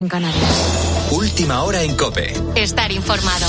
En Canarias. Última hora en COPE. Estar informado.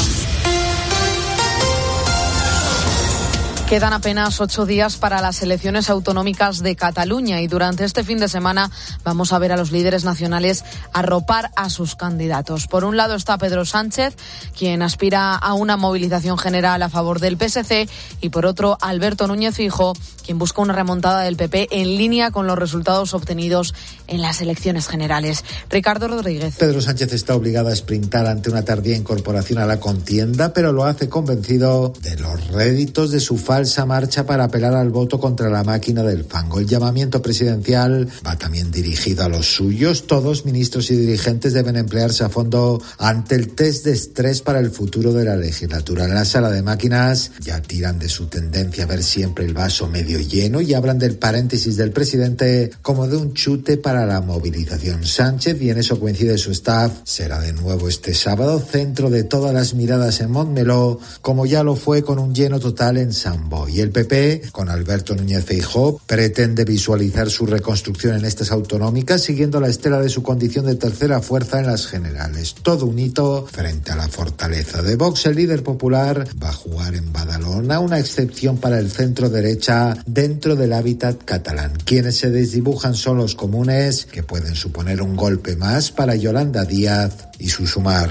Quedan apenas 8 días para las elecciones autonómicas de Cataluña y durante este fin de semana vamos a ver a los líderes nacionales arropar a sus candidatos. Por un lado está Pedro Sánchez, quien aspira a una movilización general a favor del PSC, y por otro Alberto Núñez Feijóo, quien busca una remontada del PP en línea con los resultados obtenidos en las elecciones generales. Ricardo Rodríguez. Pedro Sánchez está obligado a sprintar ante una tardía incorporación a la contienda, pero lo hace convencido de los réditos de su falsa marcha para apelar al voto contra la máquina del fango. El llamamiento presidencial va también dirigido a los suyos. Todos, ministros y dirigentes, deben emplearse a fondo ante el test de estrés para el futuro de la legislatura. En la sala de máquinas ya tiran de su tendencia a ver siempre el vaso medio lleno y hablan del paréntesis del presidente como de un chute para la movilización. Sánchez, y en eso coincide su staff, será de nuevo este sábado centro de todas las miradas en Montmeló, como ya lo fue con un lleno total en San Boi. Y el PP, con Alberto Núñez Feijóo, pretende visualizar su reconstrucción en estas autonómicas siguiendo la estela de su condición de tercera fuerza en las generales. Todo un hito frente a la fortaleza de Vox. El líder popular va a jugar en Badalona, una excepción para el centro derecha dentro del hábitat catalán. Quienes se desdibujan son los comunes, que pueden suponer un golpe más para Yolanda Díaz y su Sumar.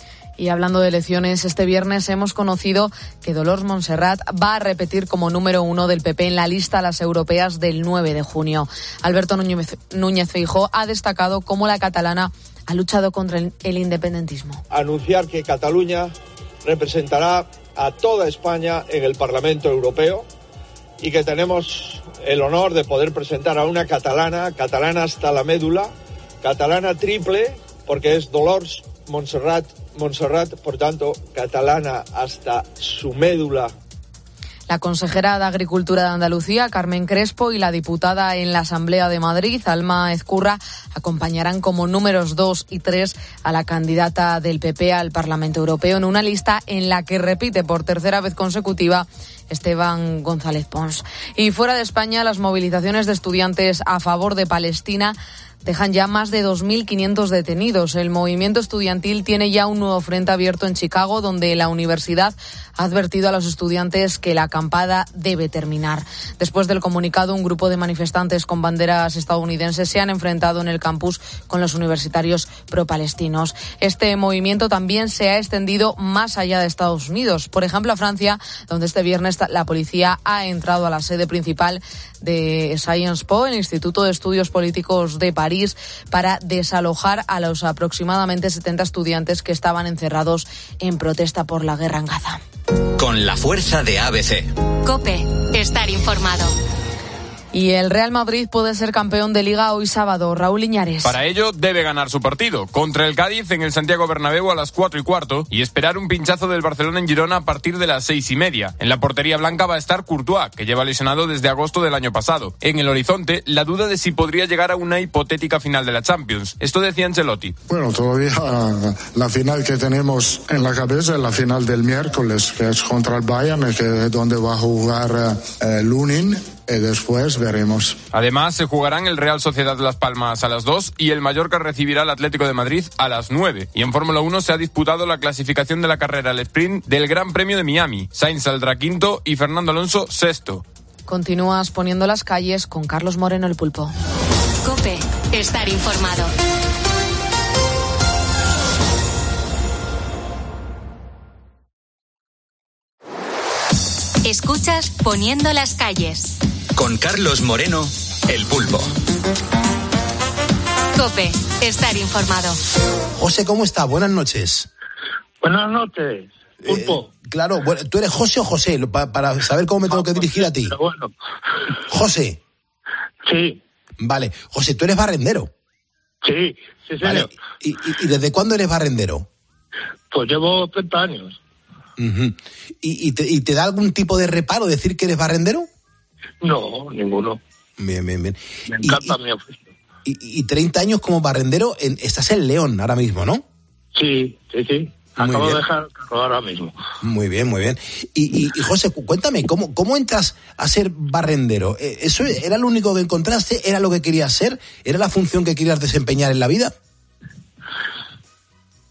Y hablando de elecciones, este viernes hemos conocido que Dolors Montserrat va a repetir como número 1 del PP en la lista a las europeas del 9 de junio. Alberto Núñez Feijóo ha destacado cómo la catalana ha luchado contra el independentismo. Anunciar que Cataluña representará a toda España en el Parlamento Europeo y que tenemos el honor de poder presentar a una catalana hasta la médula, catalana triple, porque es Dolors Montserrat, por tanto, catalana hasta su médula. La consejera de Agricultura de Andalucía, Carmen Crespo, y la diputada en la Asamblea de Madrid, Alma Ezcurra, acompañarán como números 2 y 3 a la candidata del PP al Parlamento Europeo en una lista en la que repite por tercera vez consecutiva Esteban González Pons. Y fuera de España, las movilizaciones de estudiantes a favor de Palestina dejan ya más de 2.500 detenidos. El movimiento estudiantil tiene ya un nuevo frente abierto en Chicago, donde la universidad ha advertido a los estudiantes que la acampada debe terminar. Después del comunicado, un grupo de manifestantes con banderas estadounidenses se han enfrentado en el campus con los universitarios pro-palestinos. Este movimiento también se ha extendido más allá de Estados Unidos. Por ejemplo, a Francia, donde este viernes la policía ha entrado a la sede principal de Sciences Po, el Instituto de Estudios Políticos de París, para desalojar a los aproximadamente 70 estudiantes que estaban encerrados en protesta por la guerra en Gaza. Con la fuerza de ABC. COPE, estar informado. Y el Real Madrid puede ser campeón de Liga hoy sábado. Raúl Iñárez. Para ello debe ganar su partido contra el Cádiz en el Santiago Bernabéu a las 4:15 y esperar un pinchazo del Barcelona en Girona a partir de las 6:30. En la portería blanca va a estar Courtois, que lleva lesionado desde agosto del año pasado. En el horizonte, la duda de si podría llegar a una hipotética final de la Champions. Esto decía Ancelotti. Bueno, todavía la final que tenemos en la cabeza es la final del miércoles, que es contra el Bayern, que es donde va a jugar Lunin. Y después veremos. Además, se jugarán el Real Sociedad Las Palmas a las 2 y el Mallorca recibirá al Atlético de Madrid a las 9. Y en Fórmula 1 se ha disputado la clasificación de la carrera al sprint del Gran Premio de Miami. Sainz saldrá quinto y Fernando Alonso sexto. Continúas poniendo las calles con Carlos Moreno, el Pulpo. COPE, estar informado. Escuchas Poniendo las calles. Con Carlos Moreno, el Pulpo. COPE, estar informado. José, ¿cómo está? Buenas noches. Buenas noches, Pulpo. Claro, bueno, ¿tú eres José o José? Para saber cómo me tengo que dirigir a ti. Bueno. José. Sí. Vale. José, ¿tú eres barrendero? Sí, sí, señor. Vale. ¿Y desde cuándo eres barrendero? Pues llevo 30 años. Uh-huh. ¿Y te da algún tipo de reparo decir que eres barrendero? No, ninguno. Bien. Me encanta mi oficio. Y 30 años como barrendero, estás en León ahora mismo, ¿no? Sí. Acabo de dejar el carro ahora mismo. Muy bien. Y José, cuéntame, ¿cómo entras a ser barrendero? ¿Eso era lo único que encontraste? ¿Era lo que querías ser? ¿Era la función que querías desempeñar en la vida?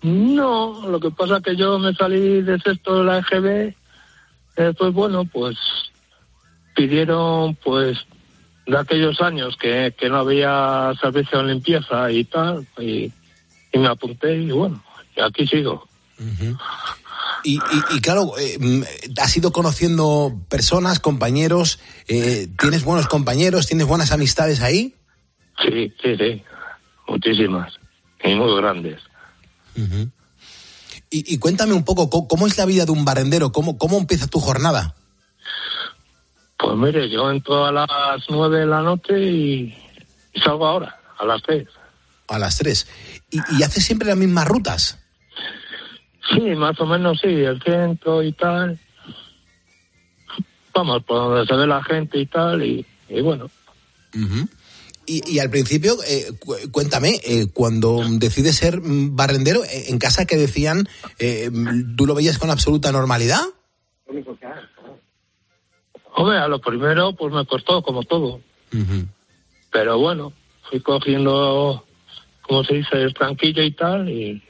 No, lo que pasa es que yo me salí de sexto de la EGB, pues bueno, pues pidieron, pues, de aquellos años que no había servicio de limpieza y tal, y me apunté y bueno, y aquí sigo. Uh-huh. Y claro, has ido conociendo personas, compañeros, ¿tienes buenos compañeros, tienes buenas amistades ahí? Sí, muchísimas, y muy grandes. Uh-huh. Y cuéntame un poco, ¿cómo es la vida de un barrendero? ¿Cómo empieza tu jornada? Pues mire, yo entro a las 9 de la noche y salgo ahora, a las 3. A las 3. ¿Y haces siempre las mismas rutas? Sí, más o menos sí, el centro y tal. Vamos, por donde se ve la gente y tal, y bueno. Uh-huh. Y al principio, cuéntame, cuando decides ser barrendero, ¿en casa qué decían? ¿Tú lo veías con absoluta normalidad? Hombre, a lo primero pues me costó como todo. Uh-huh. Pero bueno, fui cogiendo, como se dice, el tranquillo y tal, y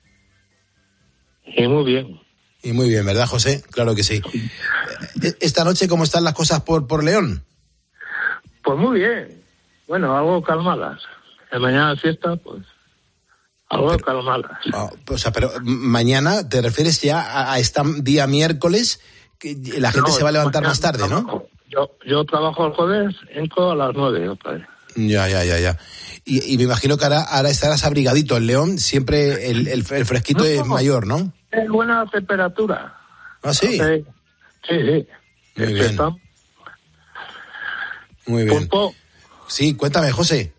muy bien. Y muy bien, ¿verdad, José? Claro que sí. ¿Esta noche cómo están las cosas por León? Pues muy bien. Bueno, algo calmadas. Mañana fiesta, pues algo calmadas. O sea, pero mañana te refieres ya a este día miércoles, que la gente se va a levantar más tarde, ¿no? Yo trabajo el jueves, entro a las 9 otra vez. Ya. Y me imagino que ahora estarás abrigadito. En León siempre el fresquito es mayor, ¿no? Es buena temperatura. ¿Ah, sí? Sí. Muy bien. Muy bien. Pulpo, sí, cuéntame, José.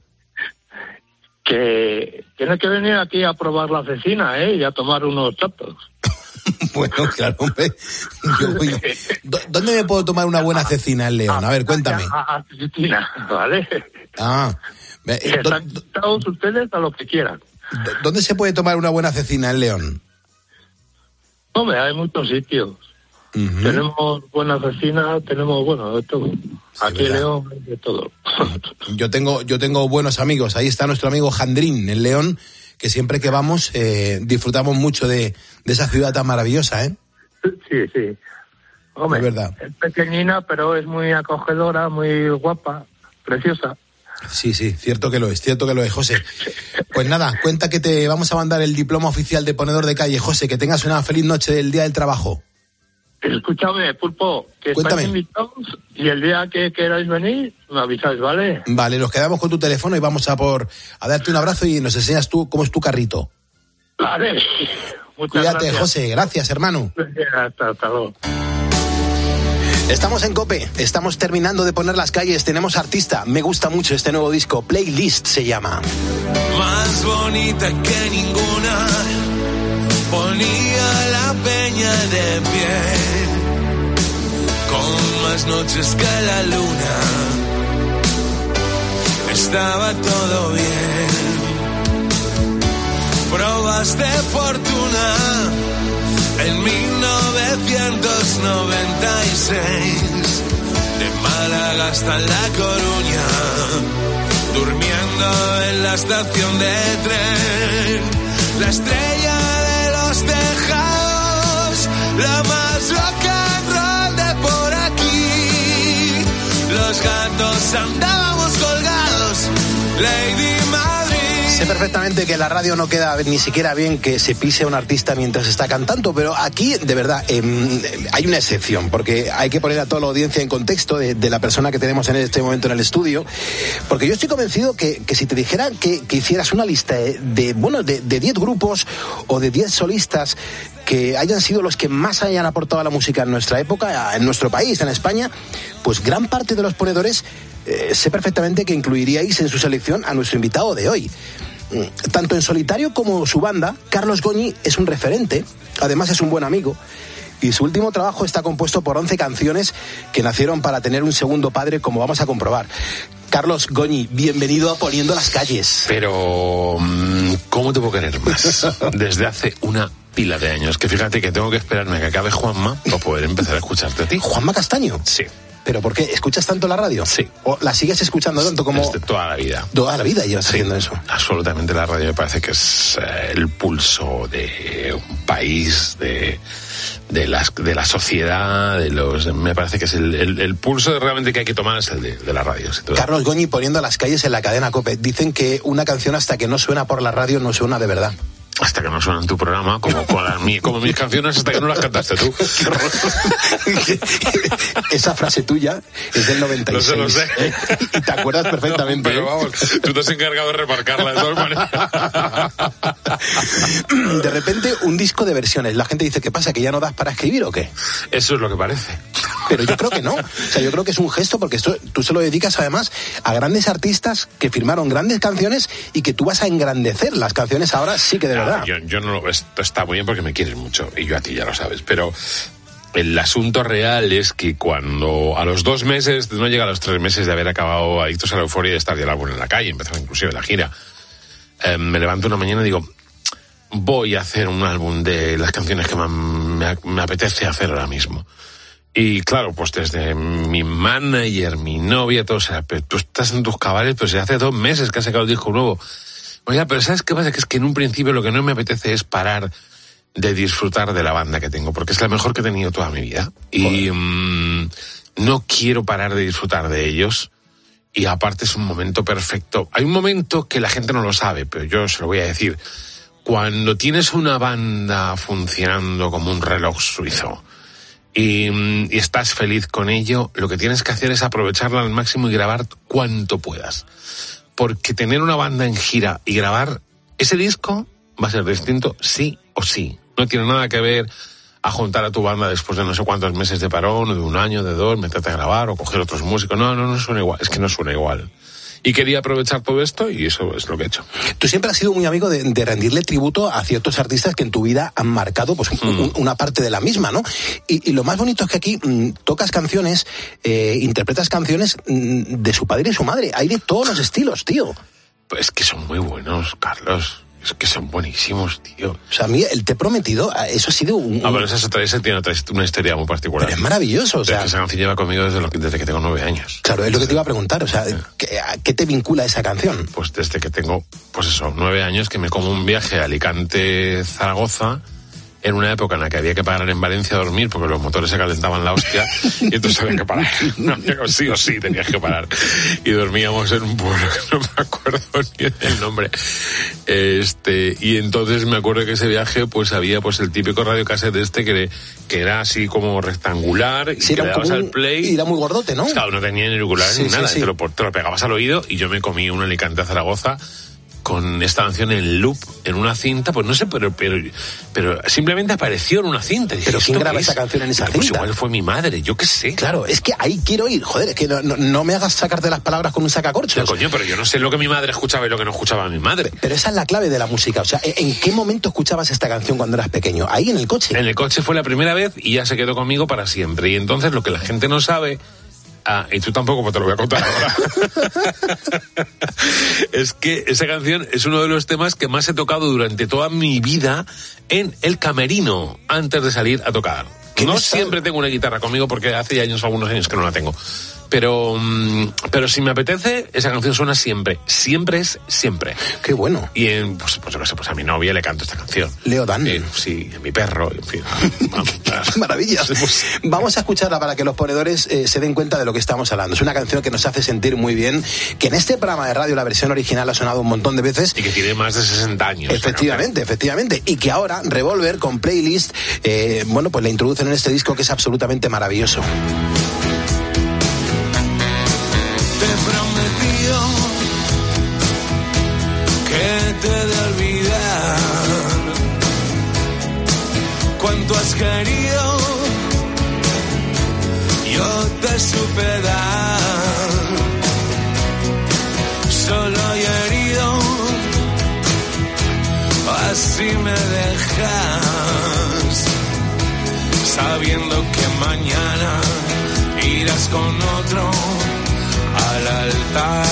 Que tienes que venir aquí a probar la cecina, y a tomar unos chatos. Bueno, claro, hombre. ¿Dónde me puedo tomar una buena cecina en León? A ver, cuéntame. A cecina, ¿vale? Están invitados ustedes a lo que quieran. ¿Dónde se puede tomar una buena cecina en León? Hombre, hay muchos sitios. Uh-huh. Tenemos buena cecina, tenemos, de todo. Sí, aquí en León hay de todo. Yo tengo buenos amigos. Ahí está nuestro amigo Jandrín en León, que siempre que vamos disfrutamos mucho de esa ciudad tan maravillosa, ¿eh? Sí. Hombre, es verdad. Es pequeñina, pero es muy acogedora, muy guapa, preciosa. Sí, cierto que lo es, José. Pues nada, cuenta que te vamos a mandar el diploma oficial de ponedor de calle, José, que tengas una feliz noche del Día del Trabajo. Escúchame, Pulpo, que estáis invitados y el día que queráis venir, me avisáis, ¿vale? Vale, nos quedamos con tu teléfono y vamos a darte un abrazo y nos enseñas tú cómo es tu carrito. Vale. Cuídate, gracias. José, gracias, hermano. Hasta luego. Estamos en COPE, estamos terminando de poner las calles, tenemos artista, me gusta mucho este nuevo disco, Playlist se llama. Más bonita que ninguna, ponía la peña de pie, con más noches que la luna, estaba todo bien, pruebas de fortuna. En 1996, de Málaga hasta La Coruña, durmiendo en la estación de tren, la estrella de los tejados, la más rock and roll de por aquí, los gatos andábamos colgados, Lady Madrid. Sé perfectamente que en la radio no queda ni siquiera bien que se pise a un artista mientras está cantando, pero aquí, de verdad, hay una excepción, porque hay que poner a toda la audiencia en contexto de la persona que tenemos en este momento en el estudio, porque yo estoy convencido que si te dijera que hicieras una lista de 10 grupos o de 10 solistas que hayan sido los que más hayan aportado a la música en nuestra época, en nuestro país, en España, pues gran parte de los ponedores sé perfectamente que incluiríais en su selección a nuestro invitado de hoy. Tanto en solitario como su banda, Carlos Goñi es un referente, además es un buen amigo, y su último trabajo está compuesto por 11 canciones que nacieron para tener un segundo padre, como vamos a comprobar. Carlos Goñi, bienvenido a Poniendo las Calles. Pero, ¿cómo te puedo querer más? Desde hace una pila de años, que fíjate que tengo que esperarme a que acabe Juanma para poder empezar a escucharte a ti. ¿Juanma Castaño? Sí. ¿Pero por qué? ¿Escuchas tanto la radio? Sí. ¿O la sigues escuchando tanto como...? Desde toda la vida. Toda la vida llevas haciendo eso. Absolutamente, la radio me parece que es el pulso de un país, de la sociedad, me parece que es el pulso realmente que hay que tomar es el de la radio. Carlos Goñi poniendo Las calles en la cadena COPE. Dicen que una canción hasta que no suena por la radio no suena de verdad. Hasta que no suena en tu programa, como mis canciones, hasta que no las cantaste tú. Esa frase tuya es del 96. Lo sé. Y te acuerdas perfectamente. Pero vamos, tú te has encargado de remarcarla de todas maneras. De repente, un disco de versiones. La gente dice, ¿qué pasa? ¿Que ya no das para escribir o qué? Eso es lo que parece. Pero yo creo que no. O sea, yo creo que es un gesto porque esto tú se lo dedicas además a grandes artistas que firmaron grandes canciones y que tú vas a engrandecer las canciones ahora sí que de verdad. Yo no, esto está muy bien porque me quieres mucho y yo a ti ya lo sabes, pero el asunto real es que cuando a los 2 meses, no llega a los 3 meses de haber acabado Adictos a la Euforia y de estar ya el álbum en la calle, empezaba inclusive la gira, me levanto una mañana y digo, voy a hacer un álbum de las canciones que me apetece hacer ahora mismo. Y claro, pues desde mi manager, mi novia, todo, o sea, pero tú estás en tus cabales, pues hace 2 meses que has sacado el disco nuevo. Oiga, pero ¿sabes qué pasa? Que es que en un principio lo que no me apetece es parar de disfrutar de la banda que tengo, porque es la mejor que he tenido toda mi vida. Y no quiero parar de disfrutar de ellos. Y aparte es un momento perfecto. Hay un momento que la gente no lo sabe, pero yo se lo voy a decir. Cuando tienes una banda funcionando como un reloj suizo y estás feliz con ello, lo que tienes que hacer es aprovecharla al máximo y grabar cuanto puedas. Porque tener una banda en gira y grabar ese disco va a ser distinto sí o sí. No tiene nada que ver a juntar a tu banda después de no sé cuántos meses de parón, o de 1 año, de 2, meterte a grabar o coger otros músicos. No suena igual, es que no suena igual. Y quería aprovechar todo esto y eso es lo que he hecho. Tú siempre has sido muy amigo de rendirle tributo a ciertos artistas que en tu vida han marcado pues una parte de la misma, ¿no? Y lo más bonito es que aquí tocas canciones, interpretas canciones de su padre y su madre. Hay de todos los estilos, tío. Pues que son muy buenos, Carlos. Es que son buenísimos, tío. O sea, a mí, el Te he prometido, eso ha sido pero esa tiene una historia muy particular. Pero es maravilloso, o sea... Esa canción lleva conmigo desde que tengo 9 años. Claro, es lo que te iba a preguntar, o sea, ¿qué te vincula esa canción? Pues desde que tengo, 9 años, que me como un viaje a Alicante-Zaragoza, en una época en la que había que parar en Valencia a dormir porque los motores se calentaban la hostia y entonces había que parar. Sí o sí tenías que parar. Y dormíamos en un pueblo que no me acuerdo ni del nombre. Y entonces me acuerdo que ese viaje pues había pues el típico radiocassette que era así como rectangular y sí, que le dabas al play. Y era muy gordote, ¿no? Claro, no tenía ni auriculares ni nada. Sí. Te lo pegabas al oído y yo me comí un Alicante a Zaragoza con esta canción en loop, en una cinta, pues no sé, pero simplemente apareció en una cinta. Dije, ¿pero quién graba esa canción en esa cinta? Pues igual fue mi madre, yo qué sé. Claro, es que ahí quiero ir, joder, es que no me hagas sacarte las palabras con un sacacorchos. No, coño, pero yo no sé lo que mi madre escuchaba y lo que no escuchaba mi madre. Pero esa es la clave de la música, o sea, ¿en qué momento escuchabas esta canción cuando eras pequeño? ¿Ahí en el coche? En el coche fue la primera vez y ya se quedó conmigo para siempre. Y entonces lo que la gente no sabe... y tú tampoco, pues te lo voy a contar ahora. Es que esa canción es uno de los temas que más he tocado durante toda mi vida en el camerino antes de salir a tocar. No siempre tengo una guitarra conmigo porque hace ya algunos años que no la tengo. Pero si me apetece, esa canción suena siempre. Siempre es siempre. Qué bueno. Y pues a mi novia le canto esta canción. Leo Dan. Sí, a mi perro, en fin. Maravillas. Vamos a escucharla para que los ponedores se den cuenta de lo que estamos hablando. Es una canción que nos hace sentir muy bien, que en este programa de radio la versión original ha sonado un montón de veces. Y que tiene más de 60 años. Efectivamente. Y que ahora Revolver con Playlist, pues la introducen en este disco que es absolutamente maravilloso. Te he prometido que te he de olvidar cuánto has querido, yo te supe dar, solo y herido, así me dejas, sabiendo que mañana irás con otro al altar.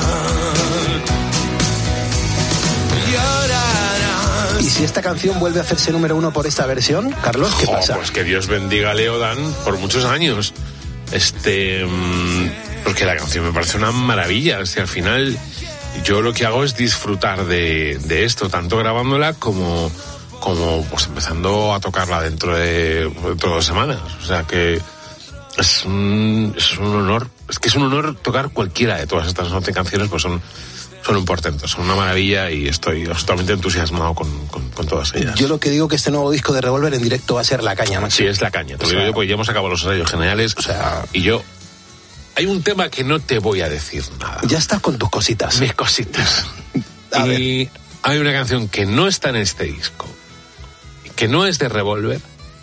Llorarás. ¿Y si esta canción vuelve a hacerse número 1 por esta versión, Carlos, qué pasa? Pues que Dios bendiga a Leo Dan por muchos años. Porque la canción me parece una maravilla. Si al final yo lo que hago es disfrutar de esto, tanto grabándola como pues empezando a tocarla dentro de 2 semanas. O sea que es un honor. Es que es un honor tocar cualquiera de todas estas 11 canciones, pues son importantes, son una maravilla y estoy totalmente entusiasmado con todas ellas. Yo lo que digo que este nuevo disco de Revolver en directo va a ser la caña, ¿no? Sí, es la caña. Te lo digo yo, porque ya hemos acabado los ensayos generales. O sea, y yo... Hay un tema que no te voy a decir nada. Ya estás con tus cositas. Mis cositas. Y hay una canción que no está en este disco, que no es de Revolver,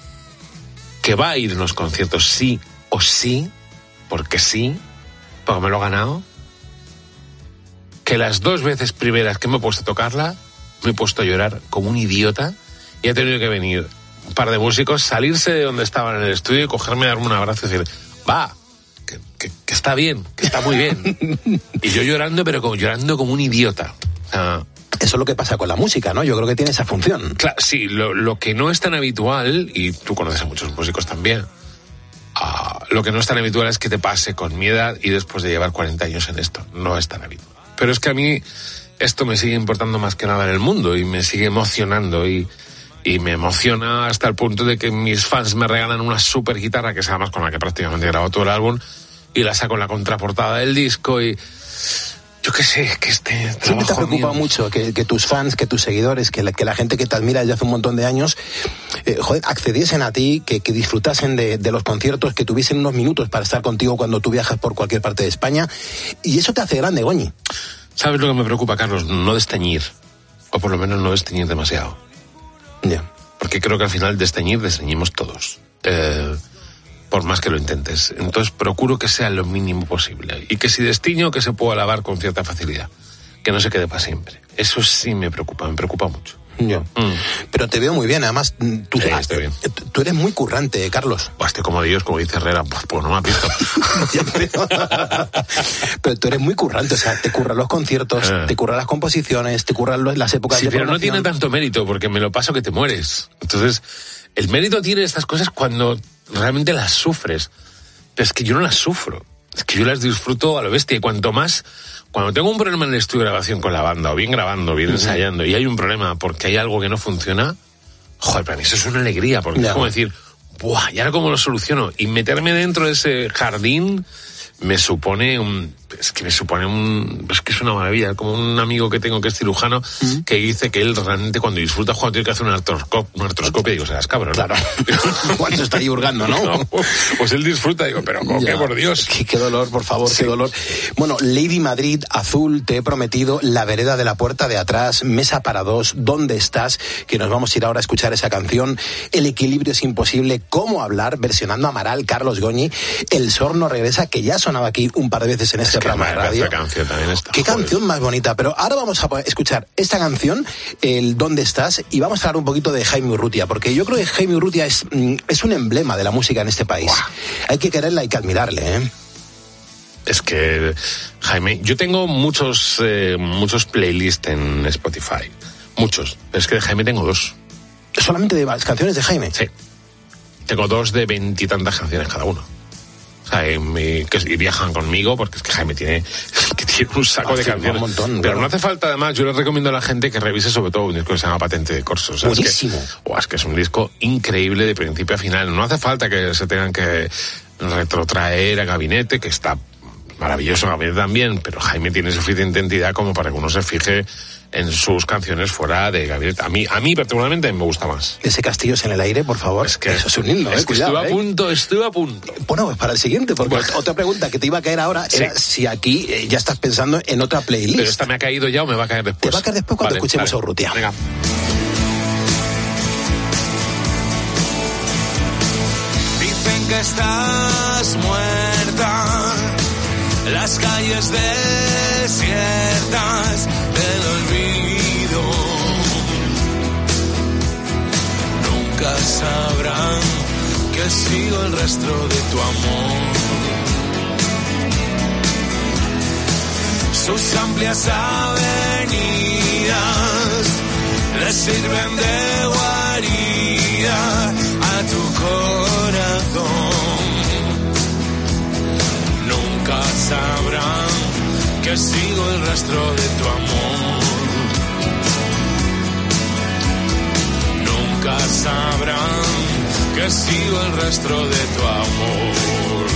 que va a ir en los conciertos sí o sí, porque me lo he ganado, que las 2 veces primeras que me he puesto a tocarla, me he puesto a llorar como un idiota y ha tenido que venir un par de músicos, salirse de donde estaban en el estudio y cogerme, darme un abrazo y decir, va, que está bien, que está muy bien. Y yo llorando, pero llorando como un idiota. Eso es lo que pasa con la música, ¿no? Yo creo que tiene esa función. Claro, sí, lo que no es tan habitual, y tú conoces a muchos músicos también, lo que no es tan habitual es que te pase con mi edad y después de llevar 40 años en esto. No es tan habitual. Pero es que a mí esto me sigue importando más que nada en el mundo y me sigue emocionando y me emociona hasta el punto de que mis fans me regalan una super guitarra, que es además con la que prácticamente he grabado todo el álbum, y la saco en la contraportada del disco y... Yo qué sé, que siempre te ha preocupado mucho que tus fans, que tus seguidores, que la gente que te admira desde hace un montón de años, accediesen a ti, que disfrutasen de los conciertos, que tuviesen unos minutos para estar contigo cuando tú viajas por cualquier parte de España. Y eso te hace grande, Goñi. ¿Sabes lo que me preocupa, Carlos? No desteñir. O por lo menos no desteñir demasiado. Ya. Porque creo que al final desteñimos todos. Por más que lo intentes. Entonces procuro que sea lo mínimo posible. Y que si destiño, que se pueda lavar con cierta facilidad. Que no se quede para siempre. Eso sí me preocupa mucho. Yo. Pero te veo muy bien, además estoy bien. Tú eres muy currante, Carlos. Estoy como Dios, como dice Herrera, pues no me ha visto. Pero tú eres muy currante, o sea, te curran los conciertos, te curran las composiciones, te curran las épocas de pero no tiene tanto mérito, porque me lo paso que te mueres. Entonces, el mérito tiene estas cosas cuando realmente las sufres. Pero es que yo no las sufro. Es que yo las disfruto a lo bestia. Y cuanto más... Cuando tengo un problema en el estudio de grabación con la banda, o bien grabando, bien ensayando, y hay un problema porque hay algo que no funciona, joder, para mí eso es una alegría, porque es como decir, ¡buah! ¿Y ahora cómo lo soluciono? Y meterme dentro de ese jardín me supone es que es una maravilla. Como un amigo que tengo que es cirujano, que dice que él realmente cuando disfruta cuando tiene que hacer un artroscopio, digo, serás cabrón, ¿no? Claro. Cuando está ahí hurgando, ¿no? Pues él disfruta, digo, pero ¿cómo que, por Dios? Qué dolor, por favor, qué dolor. Bueno, Lady Madrid, Azul, Te he prometido, La vereda de la puerta de atrás, Mesa para dos, ¿Dónde estás? Que nos vamos a ir ahora a escuchar esa canción. El equilibrio es imposible, ¿Cómo hablar? Versionando Amaral, Carlos Goñi. El Sorno regresa, que ya sonaba aquí un par de veces en este programa de radio. Canción también está. Qué canción más bonita. Pero ahora vamos a escuchar esta canción, el ¿Dónde estás? Y vamos a hablar un poquito de Jaime Urrutia, porque yo creo que Jaime Urrutia es un emblema de la música en este país. ¡Buah! Hay que quererla, hay que admirarle, ¿eh? Es que, Jaime, yo tengo muchos playlists en Spotify. Muchos. Pero es que de Jaime tengo 2. ¿Solamente de las canciones de Jaime? Sí. Tengo 2 de 20 y tantas canciones cada uno. O sea, y viajan conmigo, porque es que Jaime tiene un saco de canciones. Un montón, pero no hace falta, además, yo les recomiendo a la gente que revise sobre todo un disco que se llama Patente de Corso. O sea, buenísimo. Es que es un disco increíble de principio a final. No hace falta que se tengan que retrotraer a Gabinete, que está maravilloso Gabinete también, pero Jaime tiene suficiente entidad como para que uno se fije en sus canciones fuera de Gabinete. A mí particularmente me gusta más. Ese Castillos en el aire, por favor. Es que eso es un himno, es que cuidado, estuve a punto. Bueno, pues para el siguiente, porque otra pregunta que te iba a caer ahora era si aquí ya estás pensando en otra playlist. Pero esta me ha caído ya o me va a caer después. Te va a caer después cuando escuchemos a Urrutia. Venga. Dicen que estás muerta, las calles desiertas del olvido nunca sabrán que sigo el rastro de tu amor. Sus amplias avenidas le sirven de guarida a tu corazón. que sigo el rastro de tu amor. Nunca sabrán que sigo el rastro de tu amor.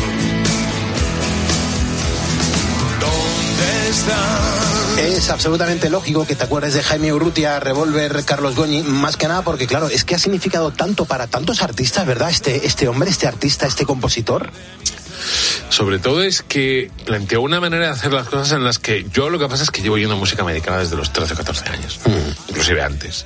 ¿Dónde estás? Es absolutamente lógico que te acuerdes de Jaime Urrutia, Revolver, Carlos Goñi, más que nada porque, claro, es que ha significado tanto para tantos artistas, ¿verdad? Este hombre, este artista, este compositor. Sobre todo es que planteó una manera de hacer las cosas en las que yo lo que pasa es que llevo oyendo música americana desde los 13 o 14 años, inclusive antes.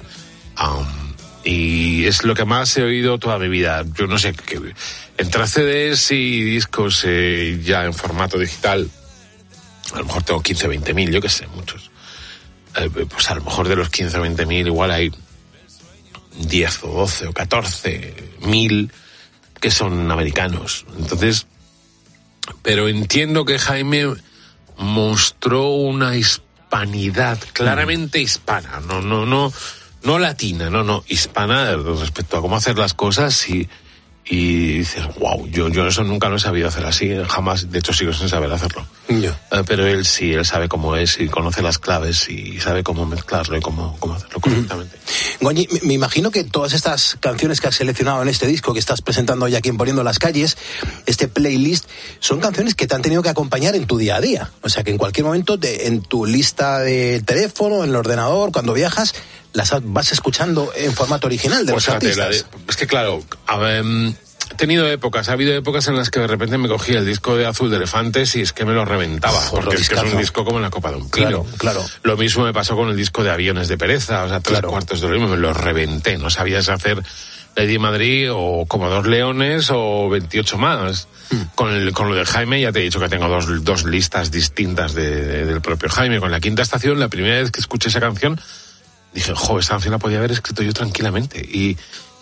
Y es lo que más he oído toda mi vida. Yo no sé, entre CDs y discos ya en formato digital, a lo mejor tengo 15 o 20 mil, yo qué sé, muchos. Pues a lo mejor de los 15 o 20 mil igual hay 10 o 12 o 14 mil que son americanos. Entonces, pero entiendo que Jaime mostró una hispanidad claramente hispana, no latina, hispana respecto a cómo hacer las cosas y dices, wow, yo eso nunca lo he sabido hacer así, jamás, de hecho sigo sin saber hacerlo. Pero él sí, él sabe cómo es y conoce las claves y sabe cómo mezclarlo y cómo hacerlo correctamente. Goñi, me imagino que todas estas canciones que has seleccionado en este disco que estás presentando hoy aquí en Poniendo las Calles, este playlist, son canciones que te han tenido que acompañar en tu día a día. O sea, que en cualquier momento en tu lista de teléfono, en el ordenador, cuando viajas, las vas escuchando en formato original de los artistas. Es que claro, he tenido épocas, ha habido épocas en las que de repente me cogía el disco de Azul de Elefantes y es que me lo reventaba, porque es que es un disco como en la copa de un pino. Claro. Lo mismo me pasó con el disco de Aviones de Pereza, o sea, 3/4 de lo mismo, me lo reventé, no sabías hacer Lady Madrid o Como dos leones o 28 más. Con lo de Jaime ya te he dicho que tengo dos listas distintas del propio Jaime. Con La Quinta Estación, la primera vez que escuché esa canción, dije, esta canción la podía haber escrito yo tranquilamente y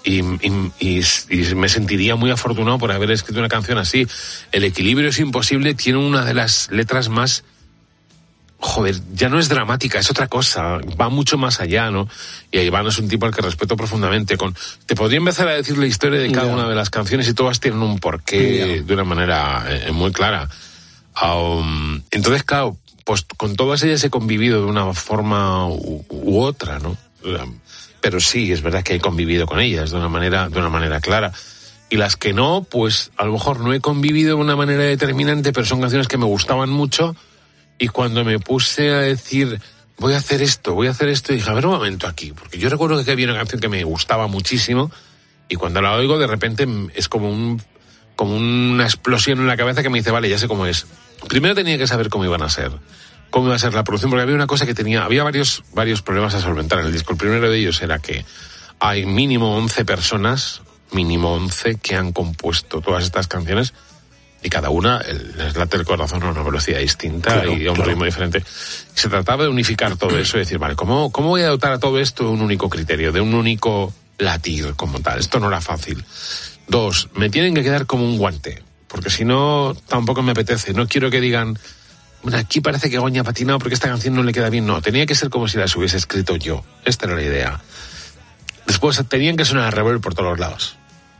me sentiría muy afortunado por haber escrito una canción así. El equilibrio es imposible tiene una de las letras más, ya no es dramática, es otra cosa, va mucho más allá, ¿no? Y Iván es un tipo al que respeto profundamente. Te podría empezar a decir la historia de cada una de las canciones y todas tienen un porqué de una manera muy clara. Entonces, claro, pues con todas ellas he convivido de una forma u otra, ¿no? Pero sí, es verdad que he convivido con ellas de una manera clara. Y las que no, pues a lo mejor no he convivido de una manera determinante, pero son canciones que me gustaban mucho. Y cuando me puse a decir, voy a hacer esto, dije, a ver un momento aquí, porque yo recuerdo que había una canción que me gustaba muchísimo y cuando la oigo de repente es como una explosión en la cabeza que me dice, vale, ya sé cómo es. Primero tenía que saber cómo iba a ser la producción, porque había una cosa había varios problemas a solventar en el disco. El primero de ellos era que hay mínimo 11 personas, que han compuesto todas estas canciones y cada una les late el corazón a una velocidad distinta y a un ritmo diferente. Se trataba de unificar todo eso y decir, vale, ¿cómo voy a dotar a todo esto de un único criterio, de un único latir como tal? Esto no era fácil. 2, me tienen que quedar como un guante, porque si no, tampoco me apetece. No quiero que digan, bueno, aquí parece que Goñi ha patinado porque esta canción no le queda bien. No, tenía que ser como si las hubiese escrito yo. Esta era la idea. Después tenían que sonar a Revolver por todos los lados.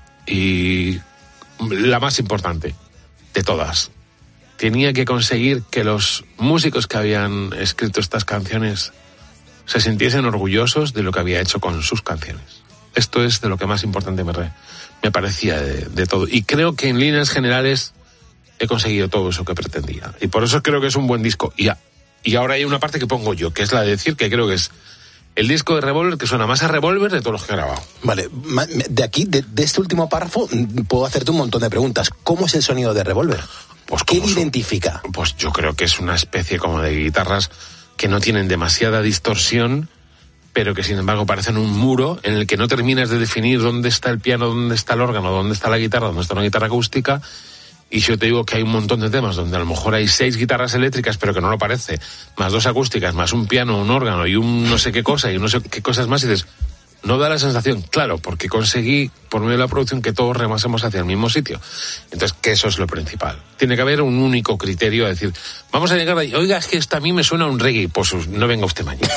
Y la más importante de todas, tenía que conseguir que los músicos que habían escrito estas canciones se sintiesen orgullosos de lo que había hecho con sus canciones. Esto es de lo que más importante me parecía de todo. Y creo que en líneas generales he conseguido todo eso que pretendía. Y por eso creo que es un buen disco. Y ahora hay una parte que pongo yo, que es la de decir que creo que es el disco de Revolver que suena más a Revolver de todos los que he grabado. Vale, de aquí, de este último párrafo, puedo hacerte un montón de preguntas. ¿Cómo es el sonido de Revolver? Pues ¿qué identifica? Pues yo creo que es una especie como de guitarras que no tienen demasiada distorsión, pero que sin embargo parecen un muro en el que no terminas de definir dónde está el piano, dónde está el órgano, dónde está la guitarra, dónde está una guitarra acústica. Y yo te digo que hay un montón de temas donde a lo mejor hay 6 guitarras eléctricas, pero que no lo parece, más 2 acústicas, más un piano, un órgano y un no sé qué cosa y no sé qué cosas más, y dices, no da la sensación, claro, porque conseguí por medio de la producción que todos remasemos hacia el mismo sitio. Entonces, que eso es lo principal. Tiene que haber un único criterio, es decir, vamos a llegar ahí, oiga, es que esto a mí me suena un reggae, pues no venga usted mañana.